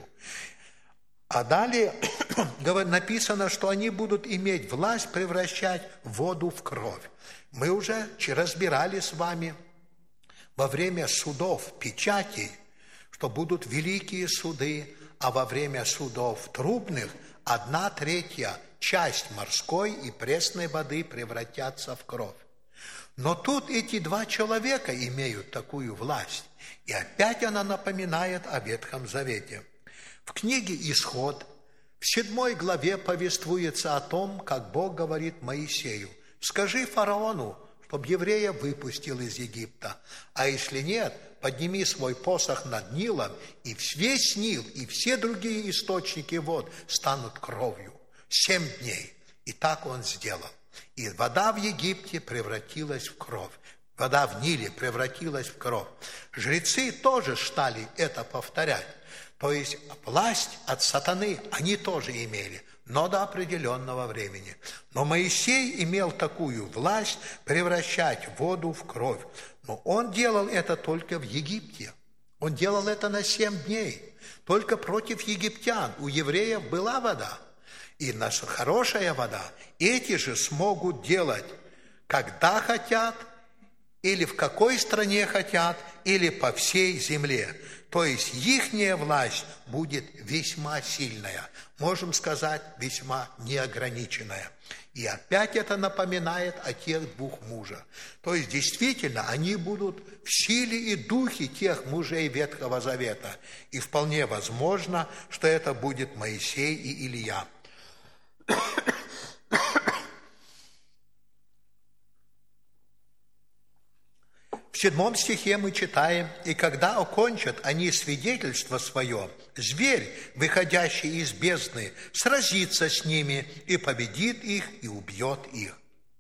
А далее написано, что они будут иметь власть превращать воду в кровь. Мы уже разбирали с вами во время судов печатей, что будут великие суды, а во время судов трубных одна третья часть морской и пресной воды превратятся в кровь. Но тут эти два человека имеют такую власть, и опять она напоминает о Ветхом Завете. В книге «Исход» в седьмой главе повествуется о том, как Бог говорит Моисею: «Скажи фараону, чтобы еврея выпустил из Египта, а если нет, подними свой посох над Нилом, и весь Нил, и все другие источники вод станут кровью. Семь дней». И так он сделал. И вода в Египте превратилась в кровь. Вода в Ниле превратилась в кровь. Жрецы тоже стали это повторять. То есть власть от сатаны они тоже имели, но до определенного времени. Но Моисей имел такую власть превращать воду в кровь. Но он делал это только в Египте. Он делал это на семь дней. Только против египтян. У евреев была вода. И наша хорошая вода. Эти же смогут делать, когда хотят, или в какой стране хотят, или по всей земле. То есть ихняя власть будет весьма сильная, можем сказать, весьма неограниченная. И опять это напоминает о тех двух мужах. То есть действительно они будут в силе и духе тех мужей Ветхого Завета. И вполне возможно, что это будет Моисей и Илия. В седьмом стихе мы читаем: «И когда окончат они свидетельство свое, зверь, выходящий из бездны, сразится с ними и победит их и убьет их».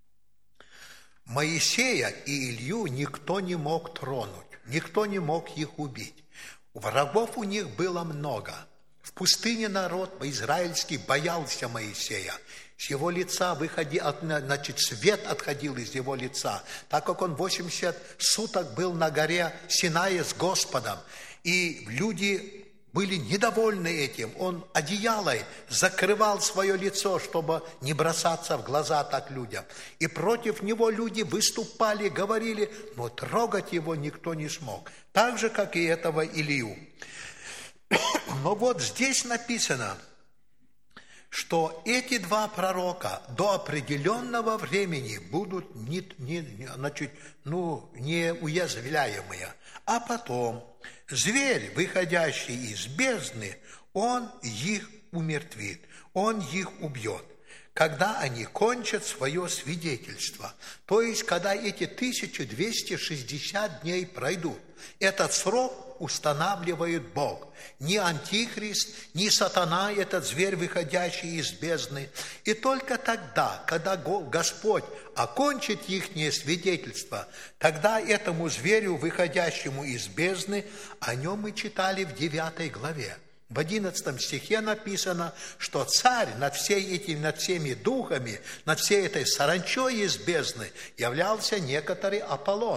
Моисея и Илью никто не мог тронуть, никто не мог их убить. Врагов у них было много. В пустыне народ израильский боялся Моисея. С его лица выходил, значит, свет отходил из его лица, так как он восемьдесят суток был на горе Синае с Господом. И люди были недовольны этим. Он одеялом закрывал свое лицо, чтобы не бросаться в глаза так людям. И против него люди выступали, говорили, но трогать его никто не смог. Так же, как и этого Илью. Но вот здесь написано, что эти два пророка до определенного времени будут не, не, значит, ну, неуязвляемые. А потом зверь, выходящий из бездны, он их умертвит, он их убьет, когда они кончат свое свидетельство. То есть, когда эти тысяча двести шестьдесят дней пройдут. Этот срок устанавливает Бог. Ни Антихрист, ни сатана, этот зверь, выходящий из бездны. И только тогда, когда Господь окончит ихнее свидетельство, тогда этому зверю, выходящему из бездны, о нем мы читали в девятой главе. В одиннадцатом стихе написано, что царь над, всей этим, над всеми духами, над всей этой саранчой из бездны являлся некоторый Аполлон.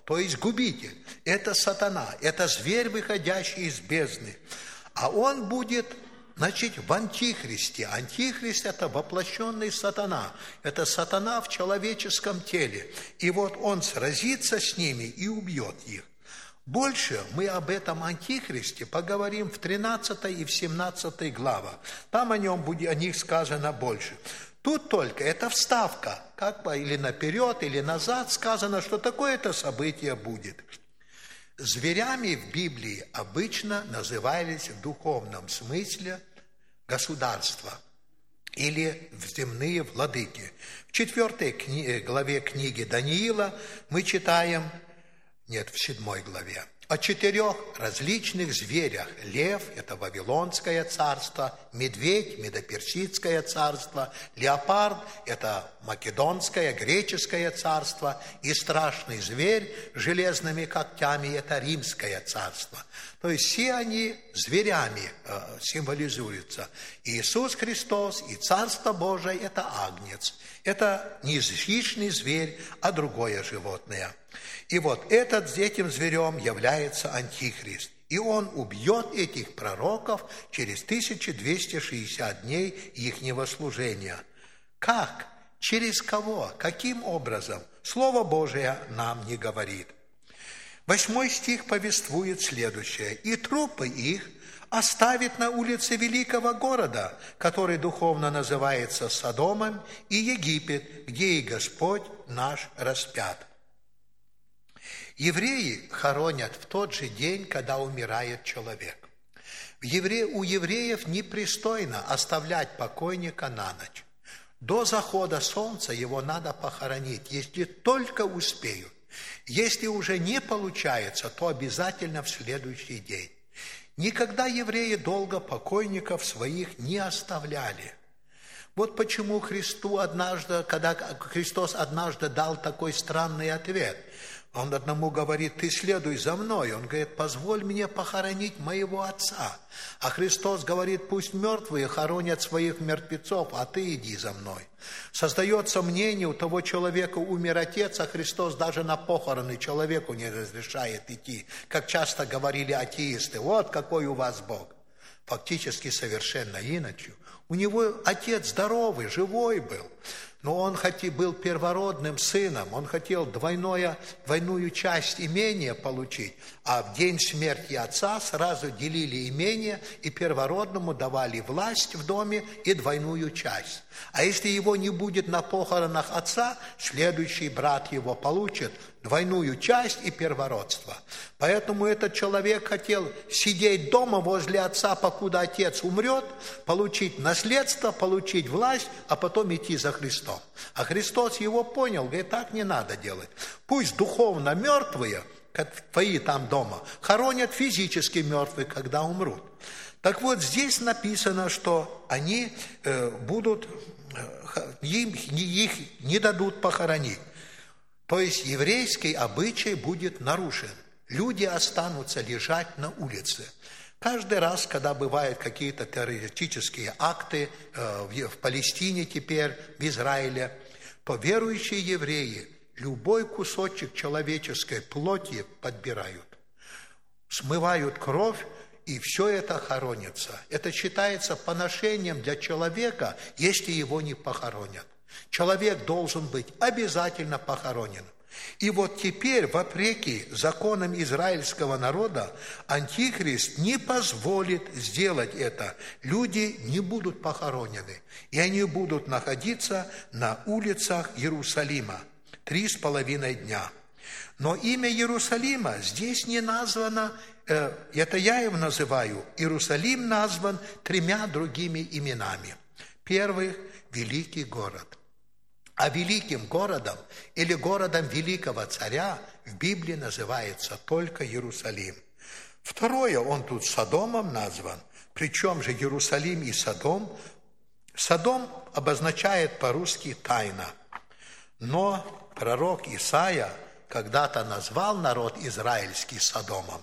то есть губитель. Это сатана, это зверь, выходящий из бездны. А он будет, значит, в антихристе. Антихрист – это воплощенный сатана. Это сатана в человеческом теле. И вот он сразится с ними и убьет их. Больше мы об этом антихристе поговорим в тринадцатой и в семнадцатой главах. Там о нем будет, о них сказано больше. Тут только это вставка, как бы или наперед, или назад сказано, что такое-то событие будет. Зверями в Библии обычно назывались в духовном смысле государства или земные владыки. В четвертой кни- главе книги Даниила мы читаем, нет, в седьмой главе, о четырех различных зверях. Лев – это Вавилонское царство, медведь – Медоперсидское царство, леопард – это Македонское, Греческое царство, и страшный зверь с железными когтями – это Римское царство. То есть все они зверями э, символизуются. Иисус Христос и Царство Божие – это агнец. Это не хищный зверь, а другое животное. И вот этот, этим зверем является Антихрист. И он убьет этих пророков через тысяча двести шестьдесят дней ихнего служения. Как? Через кого? Каким образом? Слово Божие нам не говорит. Восьмой стих повествует следующее. «И трупы их оставит на улице великого города, который духовно называется Содомом, и Египет, где и Господь наш распят». Евреи хоронят в тот же день, когда умирает человек. В евре... У евреев непристойно оставлять покойника на ночь. До захода солнца его надо похоронить, если только успеют. Если уже не получается, то обязательно в следующий день. Никогда евреи долго покойников своих не оставляли. Вот почему Христу однажды, когда Христос однажды дал такой странный ответ. Он одному говорит: ты следуй за мной. Он говорит: позволь мне похоронить моего отца. А Христос говорит: пусть мертвые хоронят своих мертвецов, а ты иди за мной. Создается мнение, у того человека умер отец, а Христос даже на похороны человеку не разрешает идти. Как часто говорили атеисты: вот какой у вас Бог. Фактически совершенно иначе. У него отец здоровый, живой был. Но он хоть и был первородным сыном, он хотел двойное, двойную часть имения получить, а в день смерти отца сразу делили имение и первородному давали власть в доме и двойную часть. А если его не будет на похоронах отца, следующий брат его получит двойную часть и первородство. Поэтому этот человек хотел сидеть дома возле отца, покуда отец умрет, получить наследство, получить власть, а потом идти за Христом. А Христос его понял, говорит: так не надо делать. Пусть духовно мертвые, как твои там дома, хоронят физически мертвых, когда умрут. Так вот, здесь написано, что они э, будут, э, им, их не дадут похоронить. То есть еврейский обычай будет нарушен. Люди останутся лежать на улице. Каждый раз, когда бывают какие-то террористические акты э, в, в Палестине теперь, в Израиле, то верующие евреи любой кусочек человеческой плоти подбирают, смывают кровь, и все это хоронится. Это считается поношением для человека, если его не похоронят. Человек должен быть обязательно похоронен. И вот теперь, вопреки законам израильского народа, Антихрист не позволит сделать это. Люди не будут похоронены, и они будут находиться на улицах Иерусалима три с половиной дня. Но имя Иерусалима здесь не названо, э, это я его называю, Иерусалим назван тремя другими именами. Первый – великий город. А великим городом или городом великого царя в Библии называется только Иерусалим. Второе, он тут Содомом назван. Причем же Иерусалим и Содом. Содом обозначает по-русски «тайна». Но пророк Исаия когда-то назвал народ израильский Содомом.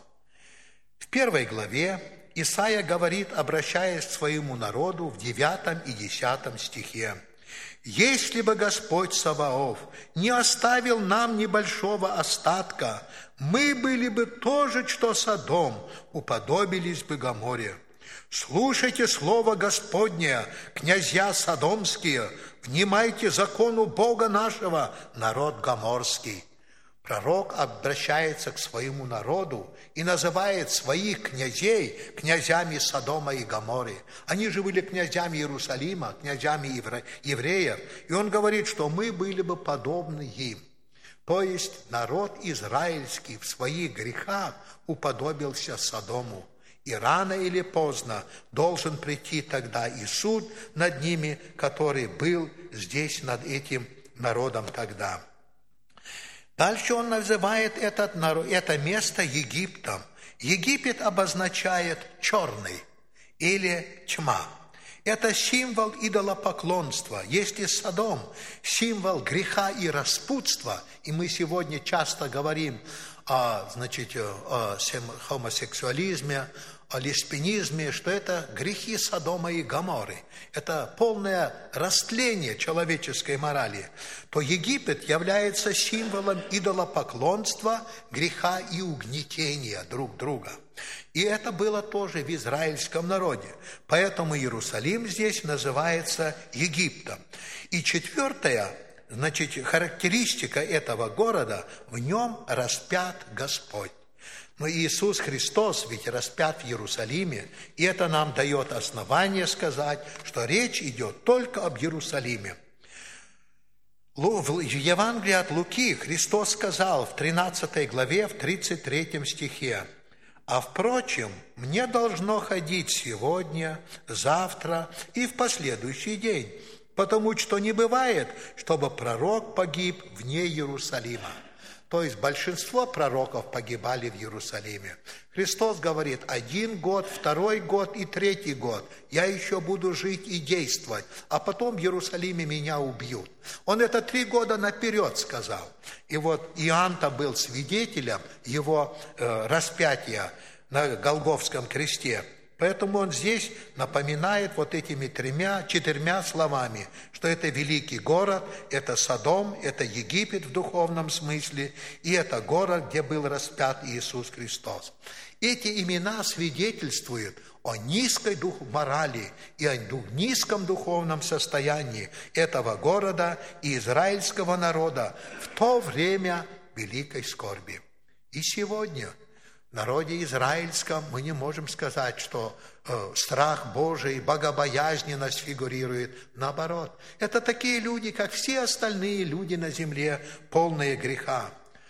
В первой главе Исаия говорит, обращаясь к своему народу в девятом и десятом стихе: Если бы Господь Саваоф не оставил нам небольшого остатка, мы были бы тоже, что Содом, уподобились бы Гоморе. Слушайте слово Господне, князья содомские, внимайте закону Бога нашего, народ гоморский». Пророк обращается к своему народу и называет своих князей князями Содома и Гоморы. Они же были князьями Иерусалима, князьями евреев. И он говорит, что мы были бы подобны им. То есть народ израильский в своих грехах уподобился Содому. И рано или поздно должен прийти тогда и суд над ними, который был здесь над этим народом тогда. Дальше он называет этот народ, это место Египтом. Египет обозначает черный или тьма. Это символ идолопоклонства. Если Содом – символ греха и распутства, и мы сегодня часто говорим о, значит, о хомосексуализме, о лесбиянизме, что это грехи Содома и Гоморры, это полное растление человеческой морали, то Египет является символом идолопоклонства, греха и угнетения друг друга. И это было тоже в израильском народе. Поэтому Иерусалим здесь называется Египтом. И четвертая, значит, характеристика этого города – в нем распят Господь. Но Иисус Христос ведь распят в Иерусалиме, и это нам дает основание сказать, что речь идет только об Иерусалиме. В Евангелии от Луки Христос сказал в тринадцатой главе, в тридцать третьем стихе: «А впрочем, мне должно ходить сегодня, завтра и в последующий день, потому что не бывает, чтобы пророк погиб вне Иерусалима». То есть большинство пророков погибали в Иерусалиме. Христос говорит: один год, второй год и третий год я еще буду жить и действовать, а потом в Иерусалиме меня убьют. Он это три года наперед сказал. И вот Иоанн-то был свидетелем его э, распятия на Голгофском кресте. Поэтому он здесь напоминает вот этими тремя, четырьмя словами, что это великий город, это Содом, это Египет в духовном смысле, и это город, где был распят Иисус Христос. Эти имена свидетельствуют о низкой дух морали и о низком духовном состоянии этого города и израильского народа в то время великой скорби. И сегодня в народе израильском мы не можем сказать, что э, страх Божий, богобоязненность фигурирует. Наоборот, это такие люди, как все остальные люди на земле, полные греха.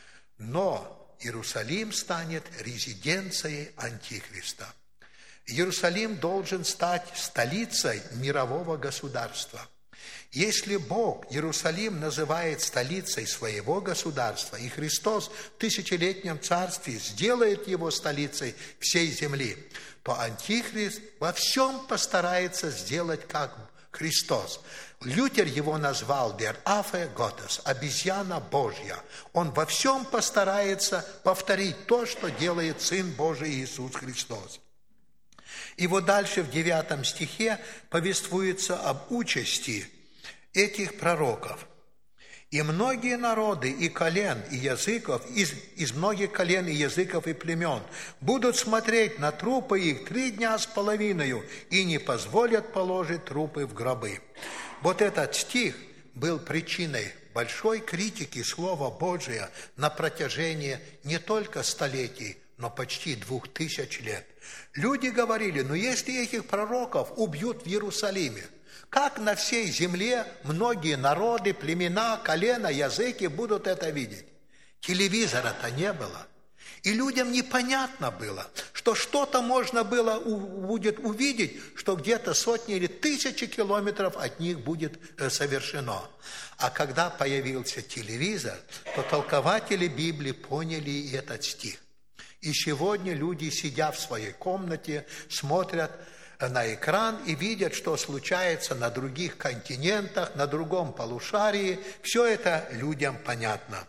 Но Иерусалим станет резиденцией Антихриста. Иерусалим должен стать столицей мирового государства. Если Бог Иерусалим называет столицей своего государства, и Христос в тысячелетнем царстве сделает его столицей всей земли, то Антихрист во всем постарается сделать как Христос. Лютер его назвал «der Affe Gottes», обезьяна Божья. Он во всем постарается повторить то, что делает Сын Божий Иисус Христос. И вот дальше в девятом стихе повествуется об участи этих пророков. «И многие народы, и колен, и языков, из, из многих колен, и языков, и племен будут смотреть на трупы их три дня с половиной, и не позволят положить трупы в гробы». Вот этот стих был причиной большой критики Слова Божия на протяжении не только столетий, но почти двух тысяч лет. Люди говорили: ну если этих пророков убьют в Иерусалиме, как на всей земле многие народы, племена, колена, языки будут это видеть? Телевизора-то не было. И людям непонятно было, что что-то можно было будет увидеть, что где-то сотни или тысячи километров от них будет совершено. А когда появился телевизор, то толкователи Библии поняли и этот стих. И сегодня люди, сидя в своей комнате, смотрят на экран и видят, что случается на других континентах, на другом полушарии. Все это людям понятно.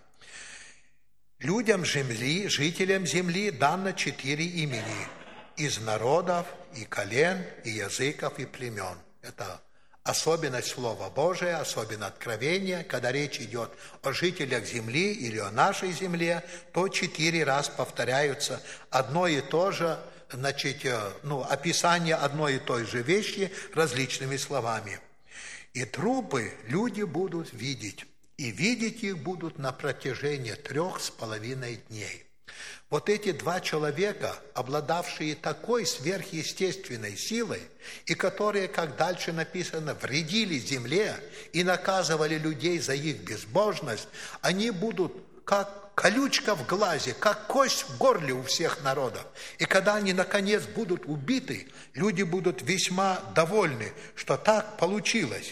Людям земли, жителям земли дано четыре имени: из народов, и колен, и языков, и племен. Это особенность Слова Божия, особенно Откровения, когда речь идет о жителях земли или о нашей земле, то четыре раз повторяются одно и то же, значит, ну, описание одной и той же вещи различными словами. «И трупы люди будут видеть, и видеть их будут на протяжении трех с половиной дней». Вот эти два человека, обладавшие такой сверхъестественной силой, и которые, как дальше написано, вредили земле и наказывали людей за их безбожность, они будут как колючка в глазе, как кость в горле у всех народов. И когда они, наконец, будут убиты, люди будут весьма довольны, что так получилось.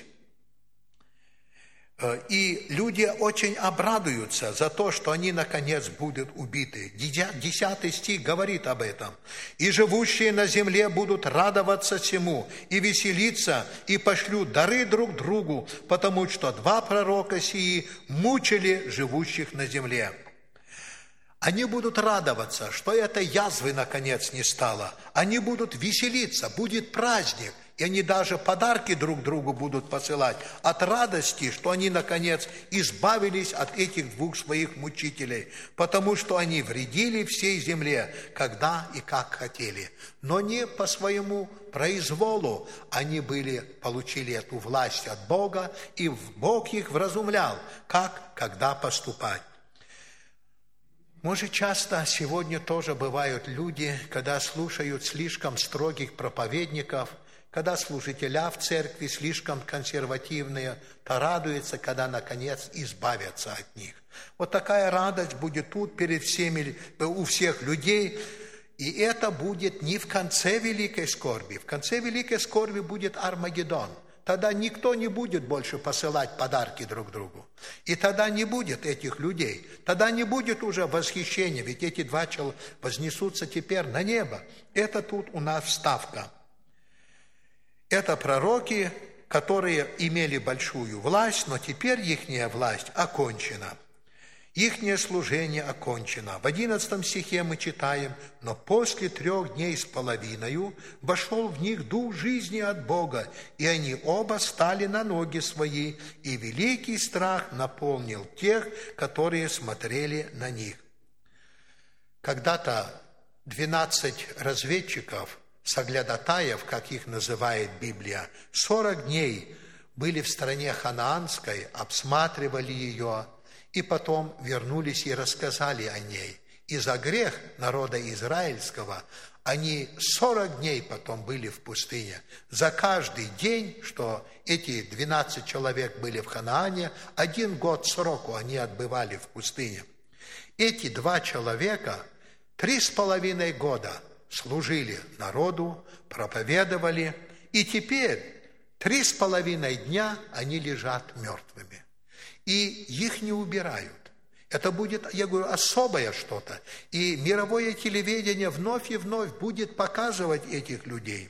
И люди очень обрадуются за то, что они, наконец, будут убиты. Десятый стих говорит об этом. «И живущие на земле будут радоваться всему, и веселиться, и пошлют дары друг другу, потому что два пророка сии мучили живущих на земле». Они будут радоваться, что этой язвы, наконец, не стало. Они будут веселиться, будет праздник. И они даже подарки друг другу будут посылать от радости, что они, наконец, избавились от этих двух своих мучителей, потому что они вредили всей земле, когда и как хотели. Но не по своему произволу они были, получили эту власть от Бога, и Бог их вразумлял, как, когда поступать. Может, часто сегодня тоже бывают люди, когда слушают слишком строгих проповедников, когда служителя в церкви слишком консервативные, то радуются, когда, наконец, избавятся от них. Вот такая радость будет тут перед всеми, у всех людей, и это будет не в конце великой скорби. В конце великой скорби будет Армагеддон. Тогда никто не будет больше посылать подарки друг другу. И тогда не будет этих людей. Тогда не будет уже восхищения, ведь эти два человека вознесутся теперь на небо. Это тут у нас вставка. Это пророки, которые имели большую власть, но теперь ихняя власть окончена. Ихнее служение окончено. В одиннадцатом стихе мы читаем: «Но после трех дней с половиною вошел в них дух жизни от Бога, и они оба стали на ноги свои, и великий страх наполнил тех, которые смотрели на них». Когда-то двенадцать разведчиков, соглядатаев, как их называет Библия, сорок дней были в стране ханаанской, обсматривали ее, и потом вернулись и рассказали о ней. И за грех народа израильского они сорок дней потом были в пустыне. За каждый день, что эти двенадцать человек были в Ханаане, один год сроку они отбывали в пустыне. Эти два человека три с половиной года служили народу, проповедовали, и теперь три с половиной дня они лежат мертвыми. И их не убирают. Это будет, я говорю, особое что-то. И мировое телевидение вновь и вновь будет показывать этих людей.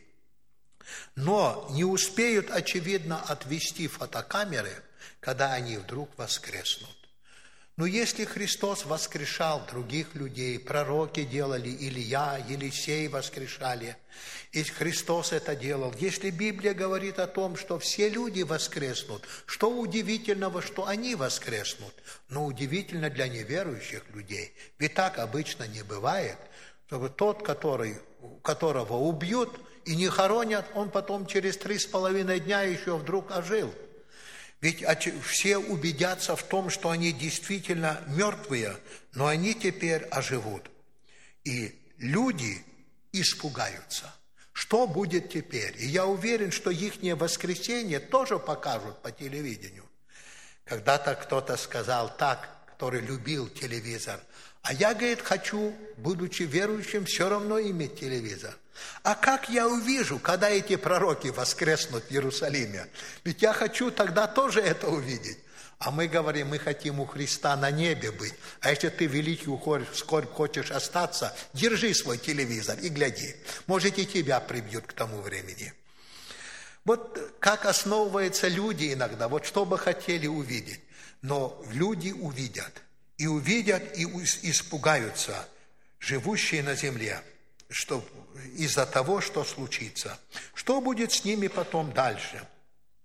Но не успеют, очевидно, отвести фотокамеры, когда они вдруг воскреснут. Но если Христос воскрешал других людей, пророки делали, Илия, Елисей воскрешали, и Христос это делал, если Библия говорит о том, что все люди воскреснут, что удивительного, что они воскреснут? Но удивительно для неверующих людей, ведь так обычно не бывает, чтобы тот, который, которого убьют и не хоронят, он потом через три с половиной дня еще вдруг ожил. Ведь все убедятся в том, что они действительно мертвые, но они теперь оживут. И люди испугаются. Что будет теперь? И я уверен, что ихнее воскресенье тоже покажут по телевидению. Когда-то кто-то сказал так, который любил телевизор: а я, говорит, хочу, будучи верующим, все равно иметь телевизор. А как я увижу, когда эти пророки воскреснут в Иерусалиме? Ведь я хочу тогда тоже это увидеть. А мы говорим, мы хотим у Христа на небе быть. А если ты великий скорбь хочешь остаться, держи свой телевизор и гляди. Может, и тебя прибьют к тому времени. Вот как основываются люди иногда, вот что бы хотели увидеть. Но люди увидят. И увидят, и испугаются живущие на земле, что из-за того, что случится. Что будет с ними потом дальше?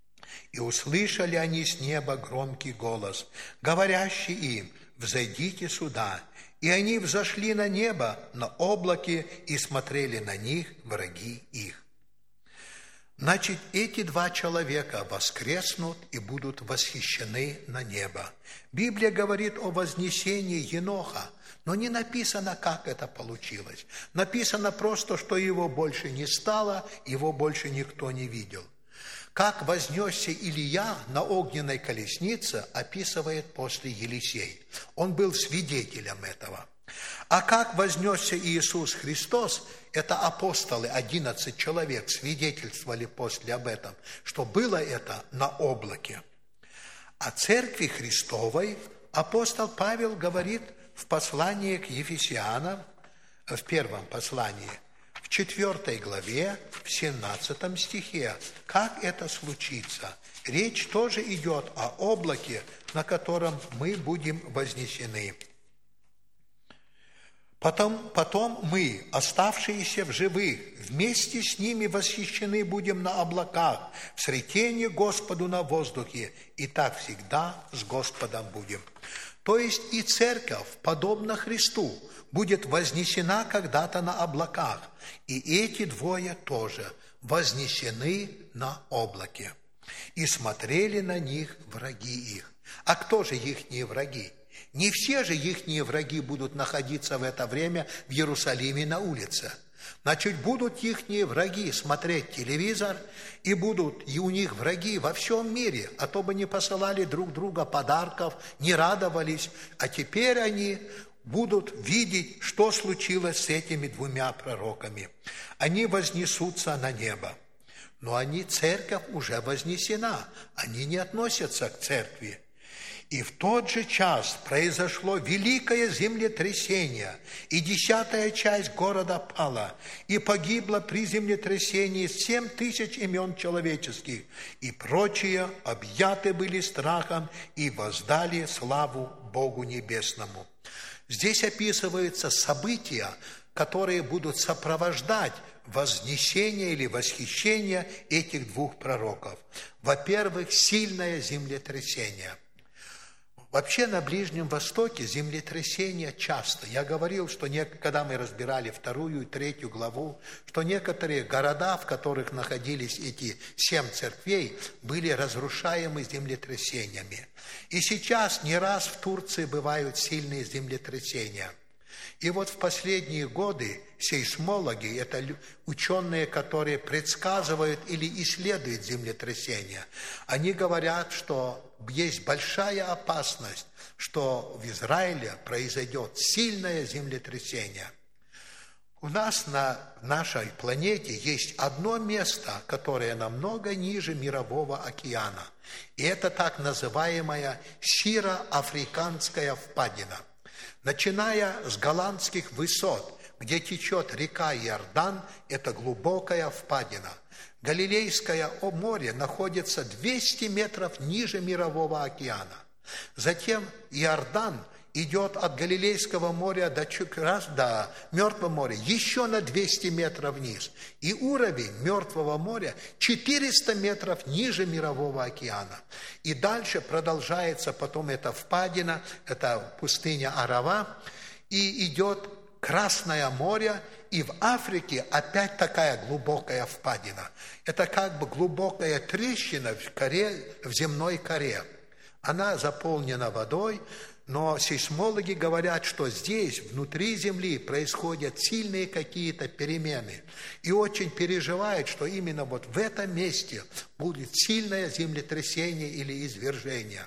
И услышали они с неба громкий голос, говорящий им: «Взойдите сюда». И они взошли на небо на облаке и смотрели на них враги их. Значит, эти два человека воскреснут и будут восхищены на небо. Библия говорит о вознесении Еноха, но не написано, как это получилось. Написано просто, что его больше не стало, его больше никто не видел. Как вознесся Илия на огненной колеснице, описывает после Елисей. Он был свидетелем этого. А как вознесся Иисус Христос, это апостолы, одиннадцать человек, свидетельствовали после об этом, что было это на облаке. О Церкви Христовой апостол Павел говорит в послании к Ефесянам, в первом послании, в четвёртой главе, в семнадцатом стихе. Как это случится? Речь тоже идет о облаке, на котором мы будем вознесены. Потом, потом мы, оставшиеся в живых, вместе с ними восхищены будем на облаках, в сретении Господу на воздухе, и так всегда с Господом будем. То есть и церковь, подобно Христу, будет вознесена когда-то на облаках, и эти двое тоже вознесены на облаке. И смотрели на них враги их. А кто же ихние враги? Не все же ихние враги будут находиться в это время в Иерусалиме на улице. Значит, будут ихние враги смотреть телевизор, и будут и у них враги во всем мире, а то бы не посылали друг друга подарков, не радовались, а теперь они будут видеть, что случилось с этими двумя пророками. Они вознесутся на небо. Но они, церковь уже вознесена, они не относятся к церкви. И в тот же час произошло великое землетрясение, и десятая часть города пала, и погибло при землетрясении семь тысяч имен человеческих, и прочие объяты были страхом и воздали славу Богу Небесному. Здесь описываются события, которые будут сопровождать вознесение или восхищение этих двух пророков. Во-первых, сильное землетрясение. Вообще на Ближнем Востоке землетрясения часто. Я говорил, что когда мы разбирали вторую и третью главу, что некоторые города, в которых находились эти семь церквей, были разрушаемы землетрясениями. И сейчас не раз в Турции бывают сильные землетрясения. И вот в последние годы сейсмологи, это ученые, которые предсказывают или исследуют землетрясения, они говорят, что есть большая опасность, что в Израиле произойдет сильное землетрясение. У нас на нашей планете есть одно место, которое намного ниже Мирового океана, и это так называемая Сиро-Африканская впадина. Начиная с голландских высот, где течет река Иордан, это глубокая впадина. Галилейское море находится двести метров ниже Мирового океана. Затем Иордан идет от Галилейского моря до, до Мертвого моря еще на двести метров вниз. И уровень Мертвого моря четыреста метров ниже Мирового океана. И дальше продолжается потом эта впадина, это пустыня Арава, и идет Красное море, и в Африке опять такая глубокая впадина. Это как бы глубокая трещина в коре, в земной коре. Она заполнена водой, но сейсмологи говорят, что здесь, внутри Земли, происходят сильные какие-то перемены. И очень переживают, что именно вот в этом месте будет сильное землетрясение или извержение.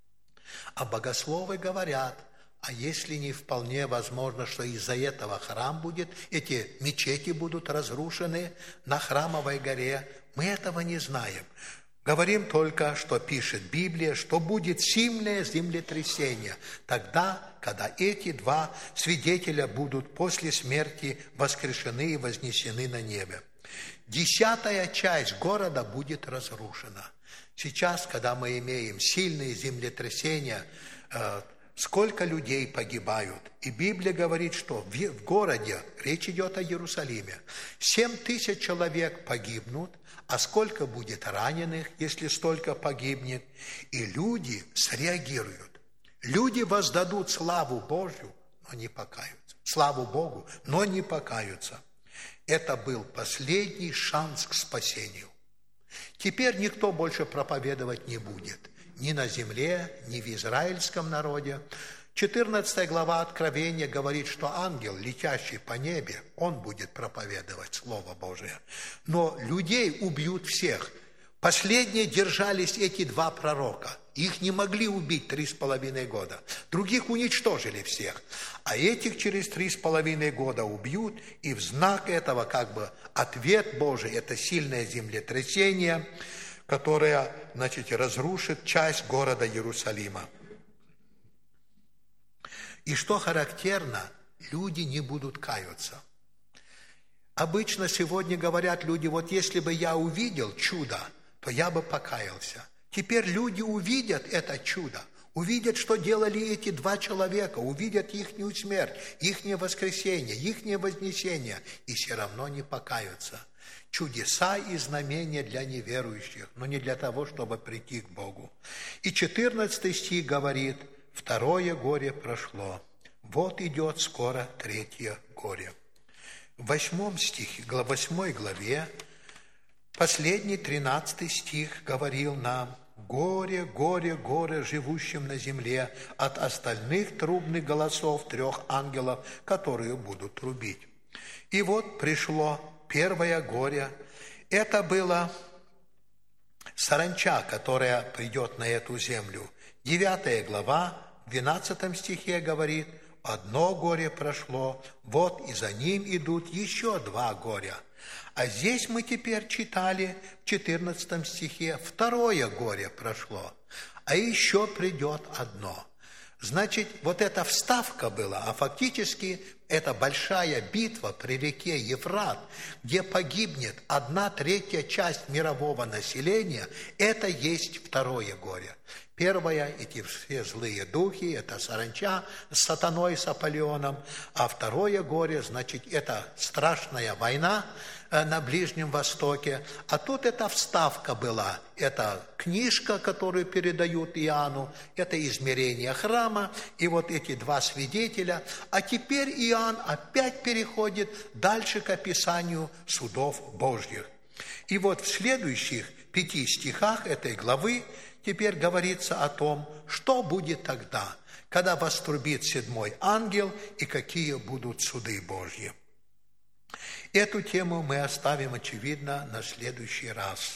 А богословы говорят, а если не вполне возможно, что из-за этого храм будет, эти мечети будут разрушены на Храмовой горе, мы этого не знаем. Говорим только, что пишет Библия, что будет сильное землетрясение тогда, когда эти два свидетеля будут после смерти воскрешены и вознесены на небе. Десятая часть города будет разрушена. Сейчас, когда мы имеем сильные землетрясения, сколько людей погибают. И Библия говорит, что в городе, речь идет о Иерусалиме, семь тысяч человек погибнут, а сколько будет раненых, если столько погибнет? И люди среагируют. Люди воздадут славу Божью, но не покаются. Славу Богу, но не покаются. Это был последний шанс к спасению. Теперь никто больше проповедовать не будет. Ни на земле, ни в израильском народе. четырнадцатая глава Откровения говорит, что ангел, летящий по небе, он будет проповедовать Слово Божие. Но людей убьют всех. Последние держались эти два пророка. Их не могли убить три с половиной года. Других уничтожили всех. А этих через три с половиной года убьют. И в знак этого, как бы, ответ Божий, это сильное землетрясение, которое, значит, разрушит часть города Иерусалима. И что характерно, люди не будут каяться. Обычно сегодня говорят люди, вот если бы я увидел чудо, то я бы покаялся. Теперь люди увидят это чудо, увидят, что делали эти два человека, увидят ихнюю смерть, ихнее воскресение, ихнее вознесение, и все равно не покаются. Чудеса и знамения для неверующих, но не для того, чтобы прийти к Богу. И четырнадцатый стих говорит: второе горе прошло, вот идет скоро третье горе. В восьмом стихе, восьмой главе, последний тринадцатый стих говорил нам: горе, горе, горе живущим на земле от остальных трубных голосов трех ангелов, которые будут трубить. И вот пришло первое горе. Это было саранча, которая придет на эту землю. Девятая глава, в двенадцатом стихе говорит: одно горе прошло, вот и за ним идут еще два горя. А здесь мы теперь читали в четырнадцатом стихе: второе горе прошло, а еще придет одно. Значит, вот эта вставка была, а фактически это большая битва при реке Ефрат, где погибнет одна третья часть мирового населения, это есть второе горе. Первое, эти все злые духи, это саранча с сатаной, с Аполеоном. А второе горе, значит, это страшная война на Ближнем Востоке. А тут эта вставка была, это книжка, которую передают Иоанну, это измерение храма, и вот эти два свидетеля. А теперь Иоанн опять переходит дальше к описанию судов Божьих. И вот в следующих пяти стихах этой главы теперь говорится о том, что будет тогда, когда вострубит седьмой ангел и какие будут суды Божьи. Эту тему мы оставим, очевидно, на следующий раз.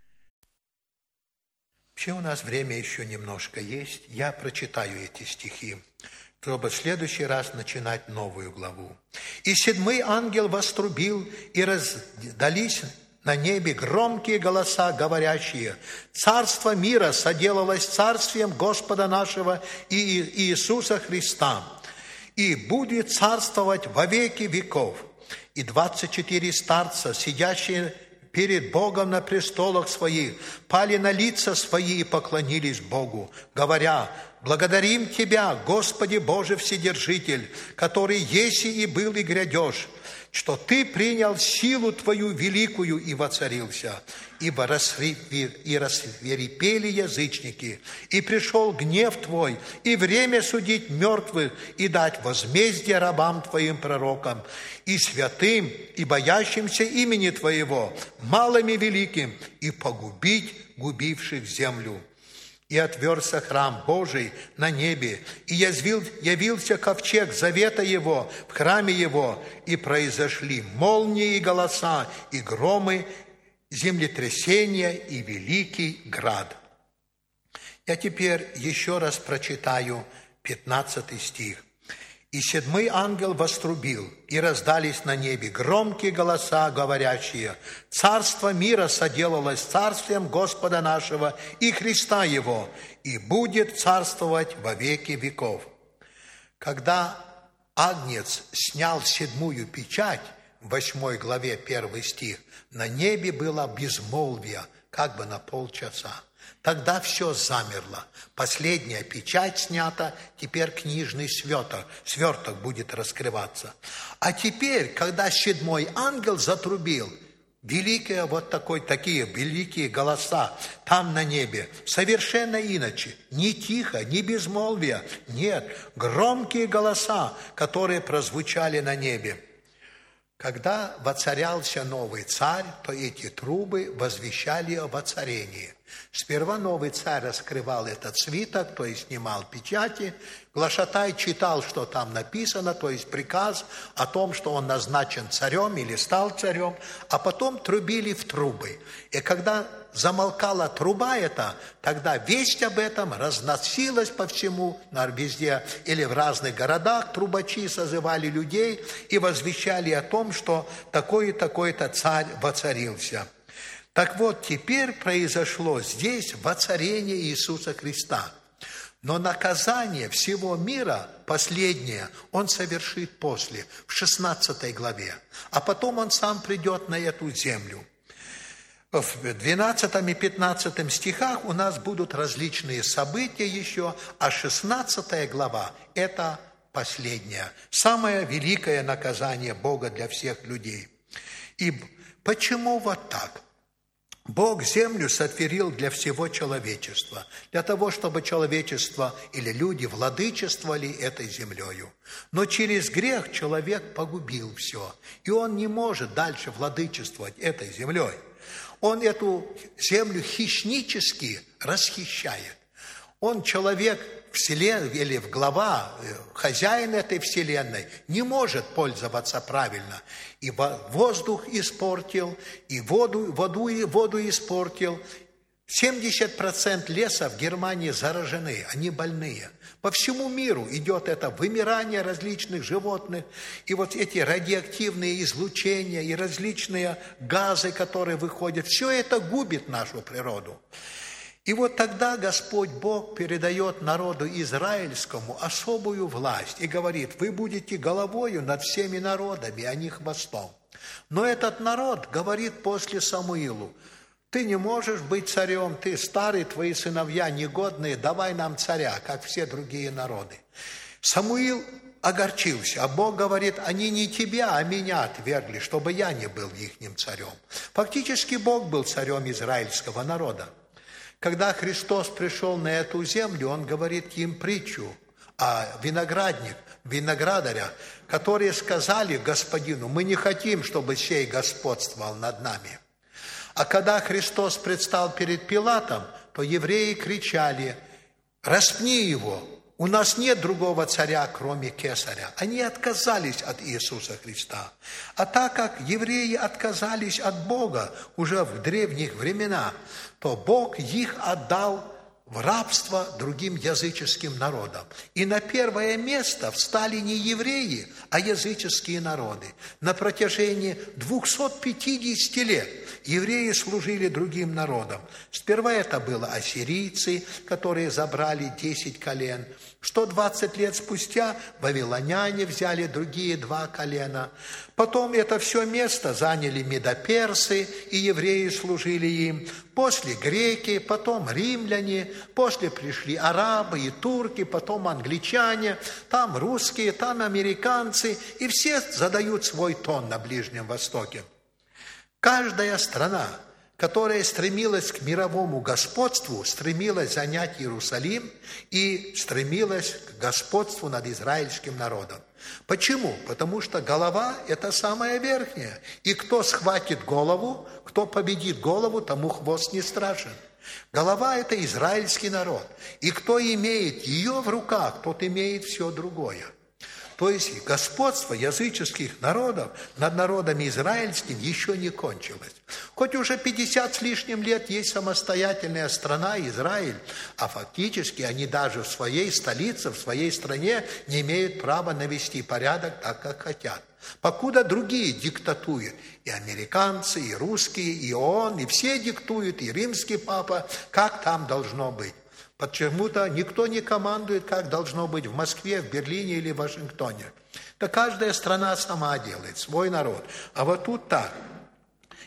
Вообще у нас время еще немножко есть. Я прочитаю эти стихи, чтобы в следующий раз начинать новую главу. «И седьмой ангел вострубил, и раздались на небе громкие голоса, говорящие: царство мира соделалось царствием Господа нашего и Иисуса Христа, и будет царствовать во веки веков. И двадцать четыре старца, сидящие перед Богом на престолах своих, пали на лица свои и поклонились Богу, говоря: благодарим Тебя, Господи Боже Вседержитель, который еси и был и грядешь, что Ты принял силу Твою великую и воцарился, ибо и рассвирепели язычники, и пришел гнев Твой, и время судить мертвых, и дать возмездие рабам Твоим пророкам, и святым, и боящимся имени Твоего, малым и великим, и погубить губивших землю. И отверзся храм Божий на небе, и явился ковчег завета Его в храме Его, и произошли молнии и голоса, и громы, землетрясения и великий град». Я теперь еще раз прочитаю пятнадцатый стих. «И седьмой ангел вострубил, и раздались на небе громкие голоса, говорящие: царство мира соделалось царствием Господа нашего и Христа Его, и будет царствовать во веки веков». Когда Агнец снял седьмую печать, в восьмой главе первый стих, на небе было безмолвие, как бы на полчаса. Тогда все замерло. Последняя печать снята, теперь книжный сверток, сверток будет раскрываться. А теперь, когда седьмой ангел затрубил, великие вот такой, такие великие голоса там на небе, совершенно иначе, не тихо, не безмолвие, нет, громкие голоса, которые прозвучали на небе. Когда воцарялся новый царь, то эти трубы возвещали о воцарении. Сперва новый царь раскрывал этот свиток, то есть снимал печати. Глашатай читал, что там написано, то есть приказ о том, что он назначен царем или стал царем, а потом трубили в трубы. И когда замолкала труба эта, тогда весть об этом разносилась по всему, везде, или в разных городах трубачи созывали людей и возвещали о том, что такой и такой-то царь воцарился. Так вот, теперь произошло здесь воцарение Иисуса Христа. Но наказание всего мира, последнее, Он совершит после, в шестнадцатой главе. А потом Он сам придет на эту землю. В двенадцатом и пятнадцатом стихах у нас будут различные события еще, а шестнадцатая глава – это последнее, самое великое наказание Бога для всех людей. И почему вот так? Бог землю сотворил для всего человечества, для того, чтобы человечество или люди владычествовали этой землею. Но через грех человек погубил все, и он не может дальше владычествовать этой землей. Он эту землю хищнически расхищает. Он человек, вселенной, или в глава, хозяин этой вселенной, не может пользоваться правильно. И воздух испортил, и воду, воду, воду испортил. семьдесят процентов леса в Германии заражены, они больные. По всему миру идет это вымирание различных животных, и вот эти радиоактивные излучения и различные газы, которые выходят, все это губит нашу природу. И вот тогда Господь Бог передает народу израильскому особую власть и говорит: вы будете головою над всеми народами, а не хвостом. Но этот народ говорит после Самуилу: ты не можешь быть царем, ты старый, твои сыновья негодные, давай нам царя, как все другие народы. Самуил огорчился, а Бог говорит: они не тебя, а меня отвергли, чтобы я не был ихним царем. Фактически Бог был царем израильского народа. Когда Христос пришел на эту землю, Он говорит им притчу о виноградник, виноградарях, которые сказали Господину: мы не хотим, чтобы сей господствовал над нами. А когда Христос предстал перед Пилатом, то евреи кричали: распни его, у нас нет другого царя, кроме Кесаря. Они отказались от Иисуса Христа. А так как евреи отказались от Бога уже в древних временах, то Бог их отдал в рабство другим языческим народам. И на первое место встали не евреи, а языческие народы. На протяжении двухсот пятидесяти лет евреи служили другим народам. Сперва это было ассирийцы, которые забрали десять колен. сто двадцать лет спустя вавилоняне взяли другие два колена. Потом это все место заняли медоперсы, и евреи служили им. После греки, потом римляне, после пришли арабы и турки, потом англичане, там русские, там американцы, и все задают свой тон на Ближнем Востоке. Каждая страна, которая стремилась к мировому господству, стремилась занять Иерусалим и стремилась к господству над израильским народом. Почему? Потому что голова – это самая верхняя. И кто схватит голову, кто победит голову, тому хвост не страшен. Голова – это израильский народ. И кто имеет ее в руках, тот имеет все другое. То есть господство языческих народов над народами израильским еще не кончилось. Хоть уже пятьдесят с лишним лет есть самостоятельная страна Израиль, а фактически они даже в своей столице, в своей стране не имеют права навести порядок так, как хотят. Покуда другие диктатуют, и американцы, и русские, и ООН, и все диктуют, и римский папа, как там должно быть. Почему-то никто не командует, как должно быть в Москве, в Берлине или в Вашингтоне. Да каждая страна сама делает, свой народ. А вот тут так.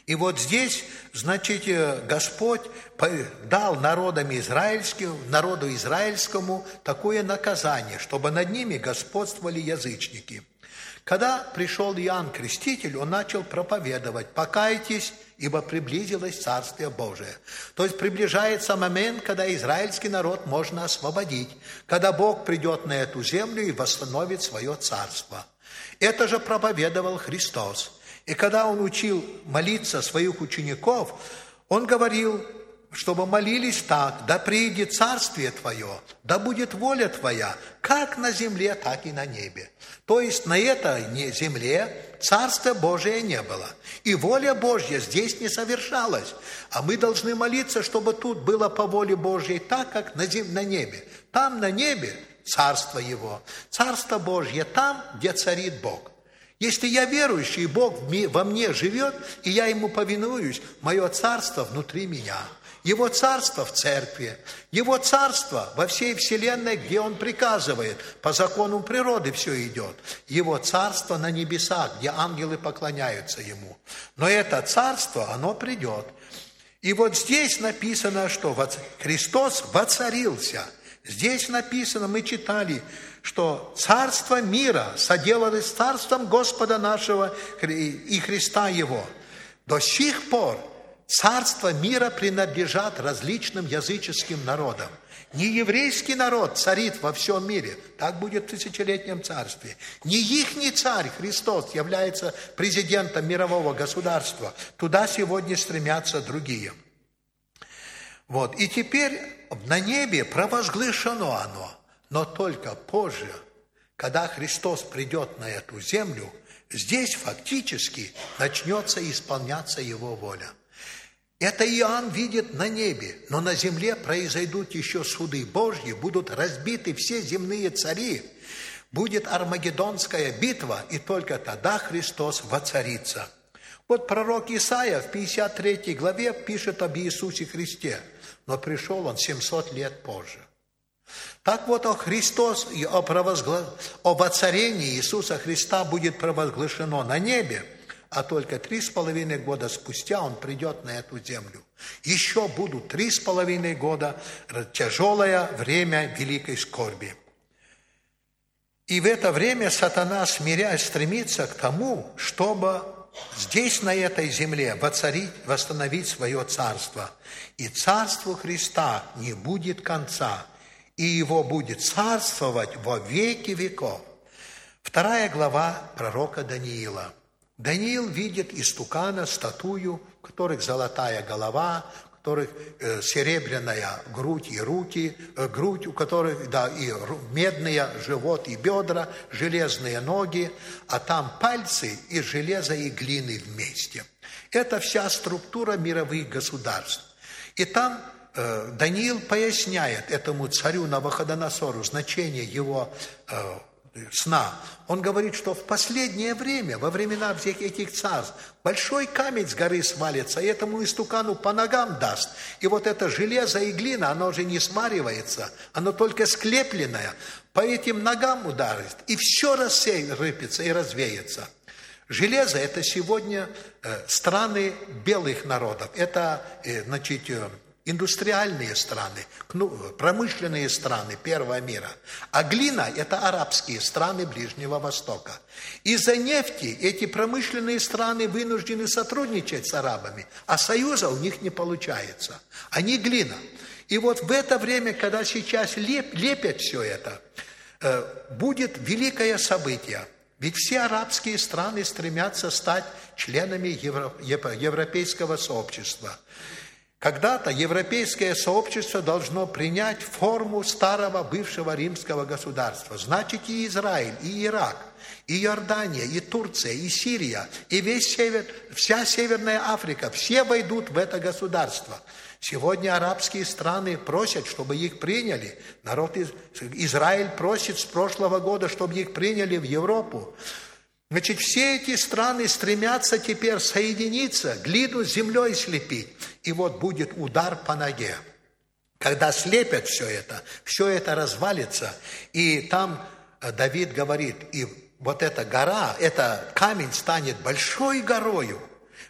И вот здесь, значит, Господь дал народам израильским, народу израильскому такое наказание, чтобы над ними господствовали язычники. Когда пришел Иоанн Креститель, он начал проповедовать: «Покайтесь, ибо приблизилось Царствие Божие». То есть приближается момент, когда израильский народ можно освободить, когда Бог придет на эту землю и восстановит свое царство. Это же проповедовал Христос. И когда Он учил молиться своих учеников, Он говорил, чтобы молились так: «Да приидет Царствие Твое, да будет воля Твоя, как на земле, так и на небе». То есть на этой земле Царства Божия не было. И воля Божья здесь не совершалась. А мы должны молиться, чтобы тут было по воле Божьей так, как на, зем... на небе. Там на небе Царство Его. Царство Божье там, где царит Бог. Если я верующий, и Бог во мне живет, и я Ему повинуюсь, мое царство внутри меня. Его царство в церкви, Его царство во всей вселенной, где Он приказывает. По закону природы все идет. Его царство на небесах, где ангелы поклоняются Ему. Но это царство, оно придет. И вот здесь написано, что Христос воцарился. Здесь написано, мы читали, что царство мира соделалось с царством Господа нашего и Христа Его. До сих пор царство мира принадлежат различным языческим народам. Не еврейский народ царит во всем мире, так будет в тысячелетнем царстве. Не ихний царь Христос является президентом мирового государства. Туда сегодня стремятся другие. Вот. И теперь на небе провозглашено оно, но только позже, когда Христос придет на эту землю, здесь фактически начнется исполняться Его воля. Это Иоанн видит на небе, но на земле произойдут еще суды Божьи, будут разбиты все земные цари, будет Армагеддонская битва, и только тогда Христос воцарится. Вот пророк Исаия в пятьдесят третьей главе пишет об Иисусе Христе, но пришел Он семьсот лет позже. Так вот, о Христос и о, провозгла... о воцарении Иисуса Христа будет провозглашено на небе, а только три с половиной года спустя Он придет на эту землю. Еще будут три с половиной года тяжелое время великой скорби. И в это время сатана, смиряясь, стремится к тому, чтобы здесь, на этой земле, воцарить, восстановить свое царство. И царству Христа не будет конца, и Его будет царствовать во веки веков. Вторая глава пророка Даниила. Даниил видит истукана, статую, у которых золотая голова, у которых э, серебряная грудь и руки, э, грудь, у которых, да, и медные живот и бедра, железные ноги, а там пальцы из железа и глины вместе. Это вся структура мировых государств. И там э, Даниил поясняет этому царю Навуходоносору значение его э, сна. Он говорит, что в последнее время, во времена всех этих царств, большой камень с горы свалится, и этому истукану по ногам даст. И вот это железо и глина, оно уже не сваривается, оно только склепленное, по этим ногам ударит, и все рассыпется и развеется. Железо – это сегодня э, страны белых народов, это, э, значит, э, индустриальные страны, промышленные страны первого мира. А глина – это арабские страны Ближнего Востока. Из-за нефти эти промышленные страны вынуждены сотрудничать с арабами, а союза у них не получается. Они глина. И вот в это время, когда сейчас леп, лепят все это, э, будет великое событие. Ведь все арабские страны стремятся стать членами евро, европейского сообщества. Когда-то европейское сообщество должно принять форму старого бывшего римского государства. Значит, и Израиль, и Ирак, и Иордания, и Турция, и Сирия, и весь север, вся Северная Африка, все войдут в это государство. Сегодня арабские страны просят, чтобы их приняли. Народ из... Израиль просит с прошлого года, чтобы их приняли в Европу. Значит, все эти страны стремятся теперь соединиться, глину с землей слепить. И вот будет удар по ноге. Когда слепят все это, все это развалится. И там Давид говорит, и вот эта гора, это камень станет большой горою.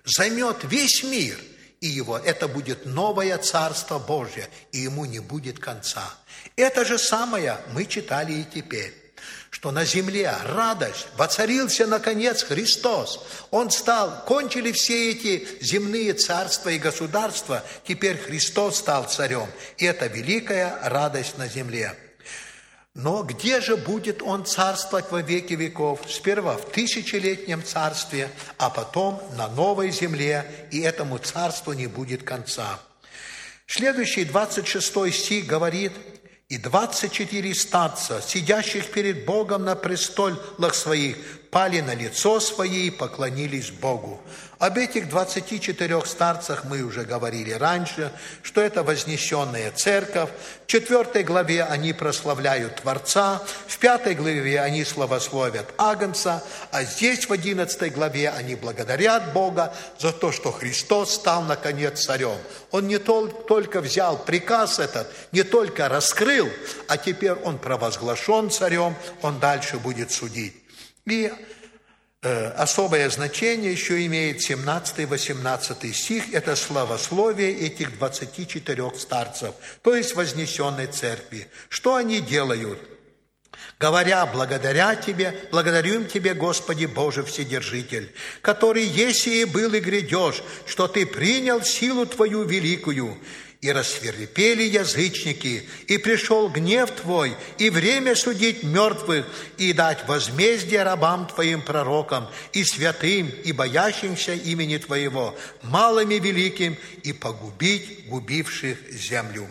займет весь мир, и его, это будет новое Царство Божье, и ему не будет конца. Это же самое мы читали и теперь, что на земле радость, воцарился наконец Христос. Он стал, кончили все эти земные царства и государства, теперь Христос стал царем, и это великая радость на земле. Но где же будет Он царствовать во веки веков? Сперва в тысячелетнем царстве, а потом на новой земле, и этому царству не будет конца. Следующий двадцать шестой стих говорит: «И двадцать четыре старца, сидящих перед Богом на престолах своих, пали на лицо свое и поклонились Богу». Об этих двадцати четырех старцах мы уже говорили раньше, что это вознесенная церковь. В четвертой главе они прославляют Творца, в пятой главе они славословят Агнца, а здесь в одиннадцатой главе они благодарят Бога за то, что Христос стал наконец царем. Он не только взял приказ этот, не только раскрыл, а теперь он провозглашен царем, он дальше будет судить. И особое значение еще имеет семнадцатый-восемнадцатый стих, это славословие этих двадцати четырех старцев, то есть вознесенной церкви. Что они делают? Говоря: «Благодаря Тебе, благодарим Тебе, Господи Боже Вседержитель, который есть и был и грядешь, что Ты принял силу Твою великую». И рассвирепели язычники, и пришел гнев Твой, и время судить мертвых, и дать возмездие рабам Твоим пророкам, и святым, и боящимся имени Твоего, малым и великим, и погубить губивших землю».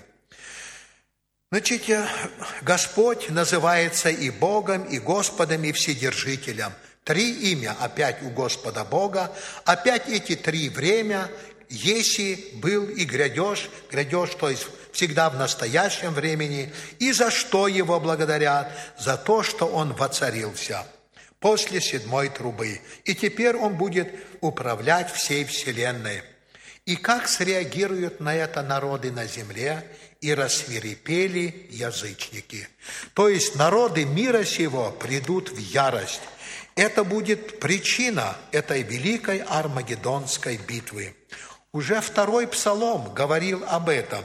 Значит, Господь называется и Богом, и Господом, и Вседержителем. Три имя опять у Господа Бога, опять эти три время – «Еси», «был» и «грядешь». «Грядешь», то есть всегда в настоящем времени. И за что его благодарят? За то, что он воцарился после седьмой трубы. И теперь он будет управлять всей вселенной. И как среагируют на это народы на земле? И рассвирепели язычники. То есть народы мира сего придут в ярость. Это будет причина этой великой армагеддонской битвы. Уже второй псалом говорил об этом.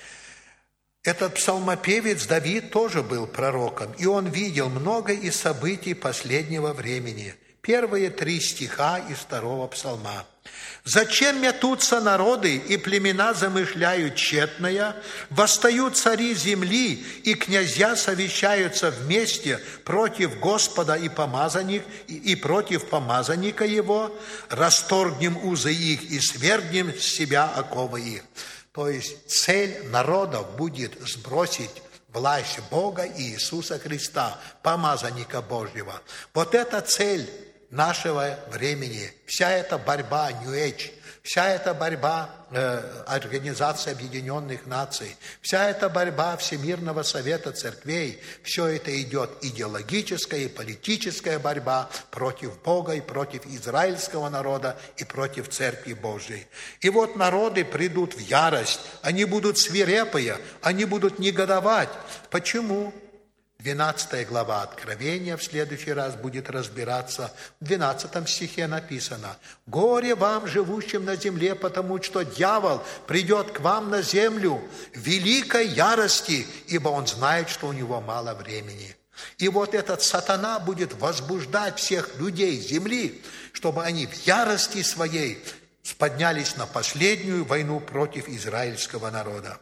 Этот псалмопевец Давид тоже был пророком, и он видел много из событий последнего времени. Первые три стиха из второго псалма. «Зачем метутся народы, и племена замышляют тщетное? Восстают цари земли, и князья совещаются вместе против Господа и помазанник, и против помазанника его. Расторгнем узы их и свергнем с себя оковы их». То есть цель народов будет сбросить власть Бога и Иисуса Христа, помазанника Божьего. Вот эта цель нашего времени, вся эта борьба New Age, вся эта борьба э, Организации Объединенных Наций, вся эта борьба Всемирного Совета Церквей, все это идет идеологическая и политическая борьба против Бога и против израильского народа и против Церкви Божьей. И вот народы придут в ярость, они будут свирепые, они будут негодовать. Почему? двенадцатая глава Откровения в следующий раз будет разбираться. В двенадцатом стихе написано: «Горе вам, живущим на земле, потому что дьявол придет к вам на землю в великой ярости, ибо он знает, что у него мало времени». И вот этот сатана будет возбуждать всех людей земли, чтобы они в ярости своей поднялись на последнюю войну против израильского народа.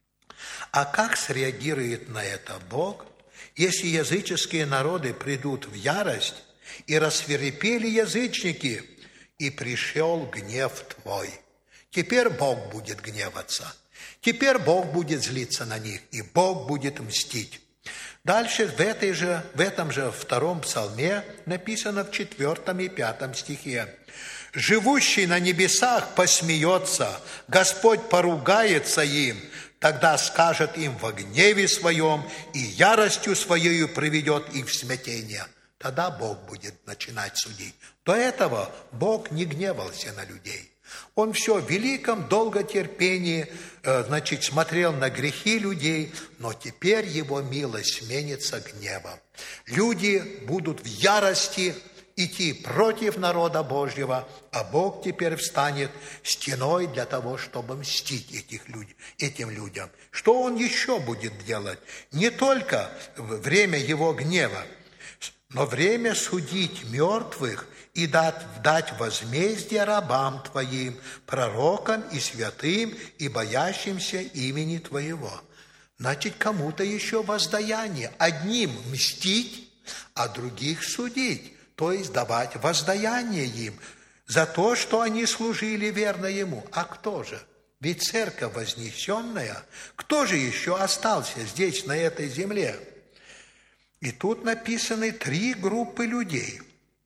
А как среагирует на это Бог? Если языческие народы придут в ярость, и рассвирепели язычники, и пришел гнев Твой. Теперь Бог будет гневаться. Теперь Бог будет злиться на них, и Бог будет мстить. Дальше в, этой же, в этом же втором псалме написано в четвертом и пятом стихе: «Живущий на небесах посмеется, Господь поругается им, тогда скажет им во гневе своем, и яростью своею приведет их в смятение». Тогда Бог будет начинать судить. До этого Бог не гневался на людей. Он все в великом долготерпении, значит, смотрел на грехи людей, но теперь его милость сменится гневом. Люди будут в ярости, идти против народа Божьего, а Бог теперь встанет стеной для того, чтобы мстить этих люд... этим людям. Что Он еще будет делать? Не только время Его гнева, но время судить мертвых и дать, дать возмездие рабам Твоим, пророкам и святым, и боящимся имени Твоего. Значит, кому-то еще воздаяние. Одним мстить, а других судить. То есть давать воздаяние им за то, что они служили верно Ему. А кто же? Ведь церковь вознесенная, кто же еще остался здесь, на этой земле? И тут написаны три группы людей.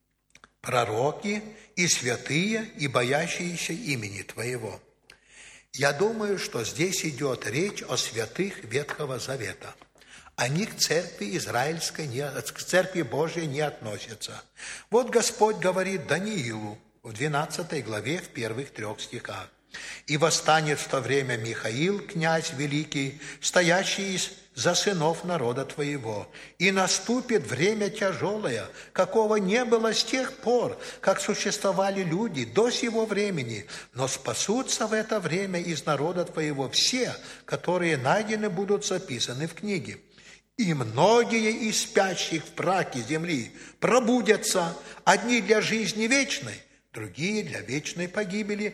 Пророки и святые, и боящиеся имени Твоего. Я думаю, что здесь идет речь о святых Ветхого Завета. Они к церкви израильской, не, к церкви Божьей не относятся. Вот Господь говорит Даниилу в двенадцатой главе, в первых трех стихах. «И восстанет в то время Михаил, князь великий, стоящий за сынов народа твоего, и наступит время тяжелое, какого не было с тех пор, как существовали люди до сего времени, но спасутся в это время из народа твоего все, которые найдены будут записаны в книге. И многие из спящих в праке земли пробудятся, одни для жизни вечной, другие для вечной погибели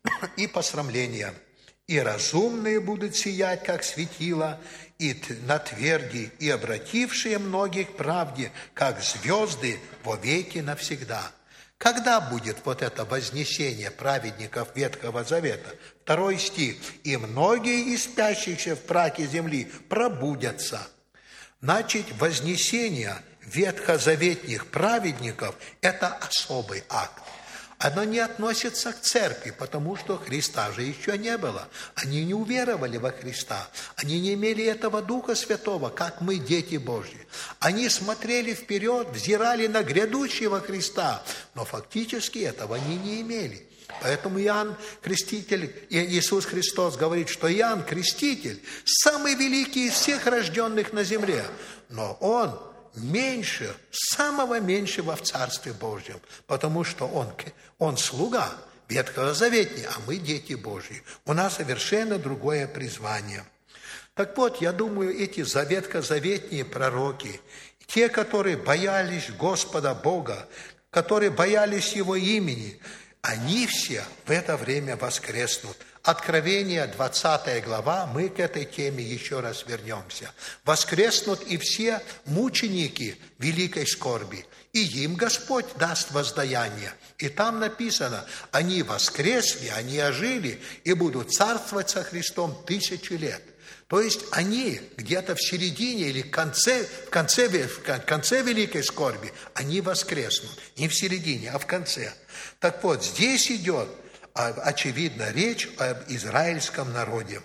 и посрамления. И разумные будут сиять, как светило, и на тверди, и обратившие многих к правде, как звезды во веки навсегда». Когда будет вот это вознесение праведников Ветхого Завета? Второй стих. «И многие из спящихся в праке земли пробудятся». Значит, вознесение ветхозаветных праведников – это особый акт. Оно не относится к церкви, потому что Христа же еще не было. Они не уверовали во Христа. Они не имели этого Духа Святого, как мы, дети Божьи. Они смотрели вперед, взирали на грядущего Христа, но фактически этого они не имели. Поэтому Иоанн Креститель, Иисус Христос говорит, что Иоанн Креститель самый великий из всех рожденных на земле, но он меньше, самого меньшего в Царстве Божьем, потому что он, он слуга ветхозаветный, а мы дети Божьи. У нас совершенно другое призвание. Так вот, я думаю, эти ветхозаветные пророки, те, которые боялись Господа Бога, которые боялись Его имени, они все в это время воскреснут. Откровение, двадцатая глава, мы к этой теме еще раз вернемся. Воскреснут и все мученики великой скорби, и им Господь даст воздаяние. И там написано, они воскресли, они ожили и будут царствовать со Христом тысячи лет. То есть они где-то в середине или в конце, в конце, в конце великой скорби, они воскреснут. Не в середине, а в конце. Так вот, здесь идет, очевидно, речь об израильском народе.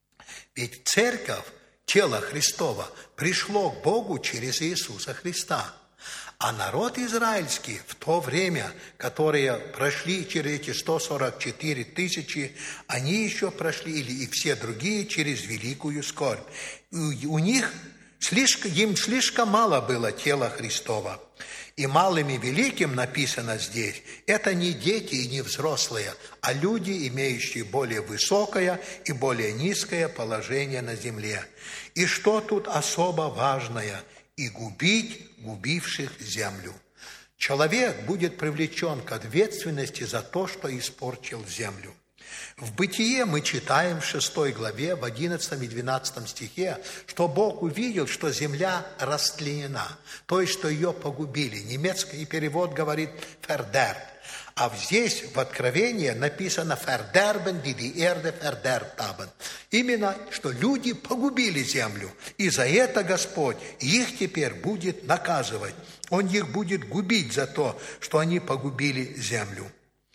Ведь церковь, тело Христово, пришло к Богу через Иисуса Христа. А народ израильский в то время, которые прошли через эти сто сорок четыре тысячи, они еще прошли, или и все другие, через великую скорбь. И у них слишком, им слишком мало было тела Христова. И малым и великим написано здесь, это не дети и не взрослые, а люди, имеющие более высокое и более низкое положение на земле. И что тут особо важное? И губить губивших землю. Человек будет привлечен к ответственности за то, что испортил землю. В Бытие мы читаем в шестой главе, в одиннадцатом и двенадцатом стихе, что Бог увидел, что земля растлена, то есть, что ее погубили. Немецкий перевод говорит «фердерб». А здесь в Откровении написано «фердербен, ди ди эрде фердербт haben». Именно, что люди погубили землю, и за это Господь их теперь будет наказывать. Он их будет губить за то, что они погубили землю.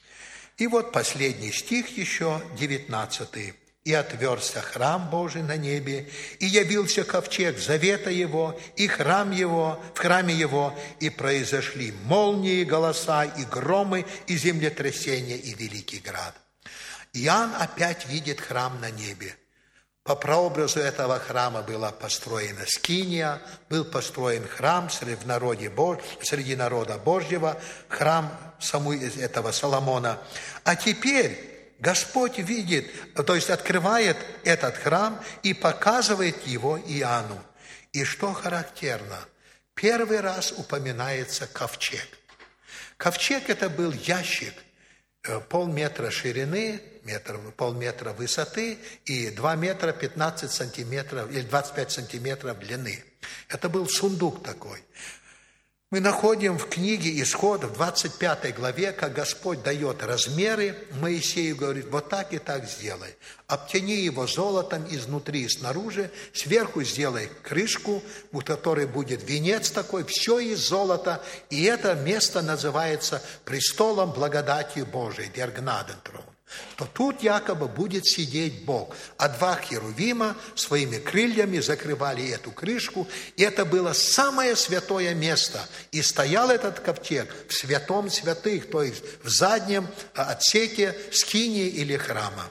И вот последний стих еще, девятнадцатый. «И отверзся храм Божий на небе, и явился ковчег завета его, и храм его, в храме его, и произошли молнии, голоса, и громы, и землетрясения, и великий град». Иоанн опять видит храм на небе. По прообразу этого храма была построена скиния, был построен храм среди, в народе Бож... среди народа Божьего, храм саму... этого Соломона. А теперь Господь видит, то есть открывает этот храм и показывает его Иоанну. И что характерно, первый раз упоминается ковчег. Ковчег – это был ящик, полметра ширины, метр, полметра высоты и два метра пятнадцать сантиметров или двадцать пять сантиметров длины. Это был сундук такой. Мы находим в книге Исход, в двадцать пятой главе, как Господь дает размеры, Моисею говорит, вот так и так сделай. Обтяни его золотом изнутри и снаружи, сверху сделай крышку, у которой будет венец такой, все из золота, и это место называется престолом благодати Божией, der Gnadenthron. То тут якобы будет сидеть Бог. А два херувима своими крыльями закрывали эту крышку. И это было самое святое место. И стоял этот ковчег в святом святых, то есть в заднем отсеке скинии или храма.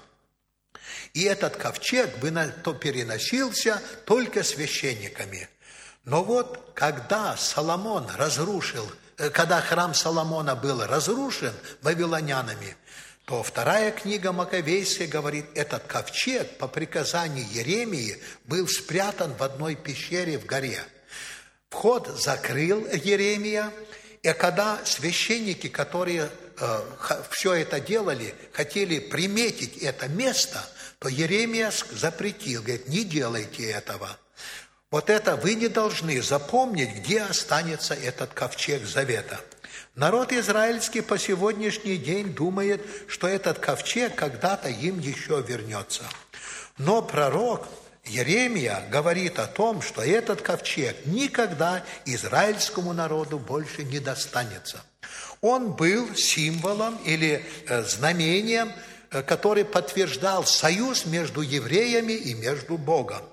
И этот ковчег переносился только священниками. Но вот когда Соломон разрушил, когда храм Соломона был разрушен вавилонянами, то вторая книга Маковейская говорит, этот ковчег по приказанию Иеремии был спрятан в одной пещере в горе. Вход закрыл Иеремия, и когда священники, которые э, все это делали, хотели приметить это место, то Иеремия запретил, говорит, не делайте этого. Вот это вы не должны запомнить, где останется этот ковчег завета. Народ израильский по сегодняшний день думает, что этот ковчег когда-то им еще вернется. Но пророк Иеремия говорит о том, что этот ковчег никогда израильскому народу больше не достанется. Он был символом или знамением, который подтверждал союз между евреями и между Богом.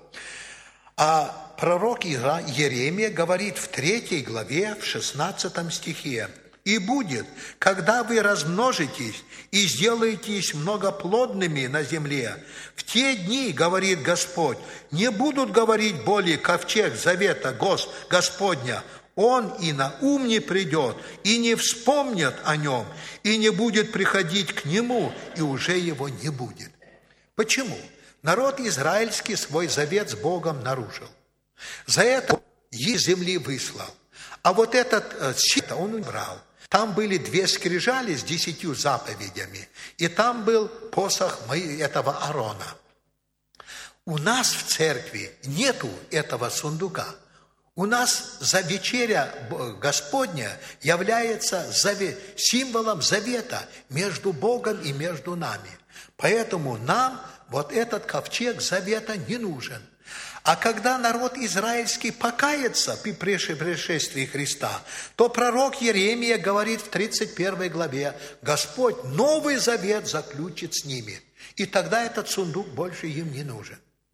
А пророк Иеремия говорит в третьей главе, в шестнадцатом стихе, «И будет, когда вы размножитесь и сделаетесь многоплодными на земле, в те дни, говорит Господь, не будут говорить более ковчег завета Гос, Господня, он и на ум не придет, и не вспомнят о нем, и не будет приходить к нему, и уже его не будет». Почему? Народ израильский свой завет с Богом нарушил. За это из земли выслал. А вот этот щит он убрал. Там были две скрижали с десятью заповедями, и там был посох этого Аарона. У нас в церкви нету этого сундука. У нас за вечеря Господня является символом завета между Богом и между нами. Поэтому нам вот этот ковчег завета не нужен. А когда народ израильский покается при пришествии Христа, то пророк Иеремия говорит в тридцать первой главе, Господь новый завет заключит с ними. И тогда этот сундук больше им не нужен.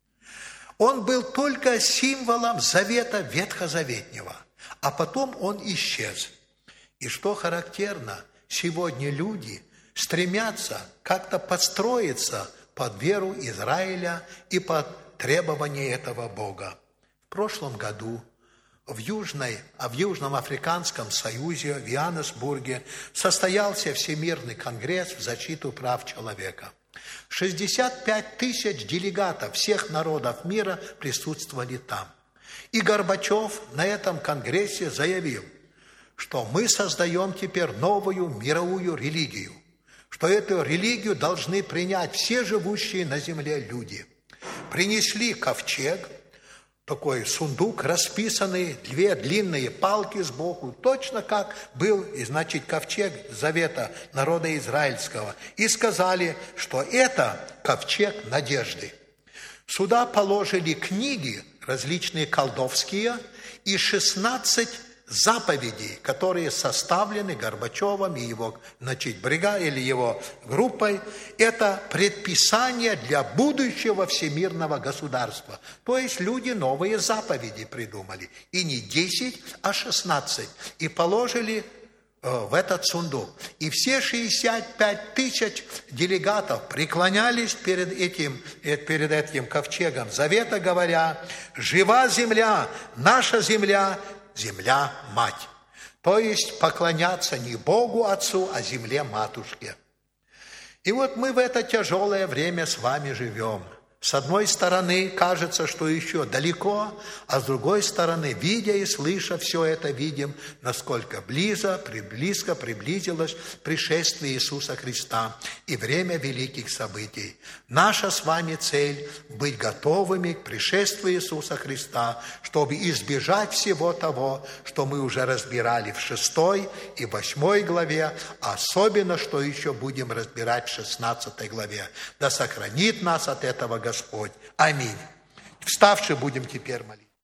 Он был только символом завета ветхозаветнего, а потом он исчез. И что характерно, сегодня люди стремятся как-то подстроиться под веру Израиля и под требования этого Бога. В прошлом году в, Южной, а в Южном Африканском Союзе в Йоганнесбурге состоялся Всемирный конгресс в защиту прав человека. шестьдесят пять тысяч делегатов всех народов мира присутствовали там. И Горбачев на этом конгрессе заявил, что мы создаем теперь новую мировую религию, что эту религию должны принять все живущие на земле люди. Принесли ковчег, такой сундук, расписанный, две длинные палки сбоку, точно как был, значит, ковчег завета народа израильского. И сказали, что это ковчег надежды. Сюда положили книги, различные колдовские, и шестнадцать заповедей, которые составлены Горбачевым и его, значит, брига или его группой, это предписание для будущего всемирного государства. То есть люди новые заповеди придумали. И не десять, а шестнадцать. И положили в этот сундук. И все шестьдесят пять тысяч делегатов преклонялись перед этим, перед этим ковчегом завета, говоря: «Жива земля, наша земля, земля-мать». То есть поклоняться не Богу Отцу, а земле-матушке. И вот мы в это тяжелое время с вами живем. С одной стороны, кажется, что еще далеко, а с другой стороны, видя и слыша все это, видим, насколько близко, близко приблизилось пришествие Иисуса Христа и время великих событий. Наша с вами цель – быть готовыми к пришествию Иисуса Христа, чтобы избежать всего того, что мы уже разбирали в шестой и восьмой главе, а особенно, что еще будем разбирать в шестнадцатой главе. Да сохранит нас от этого Господь. Аминь. Вставши будем теперь молиться.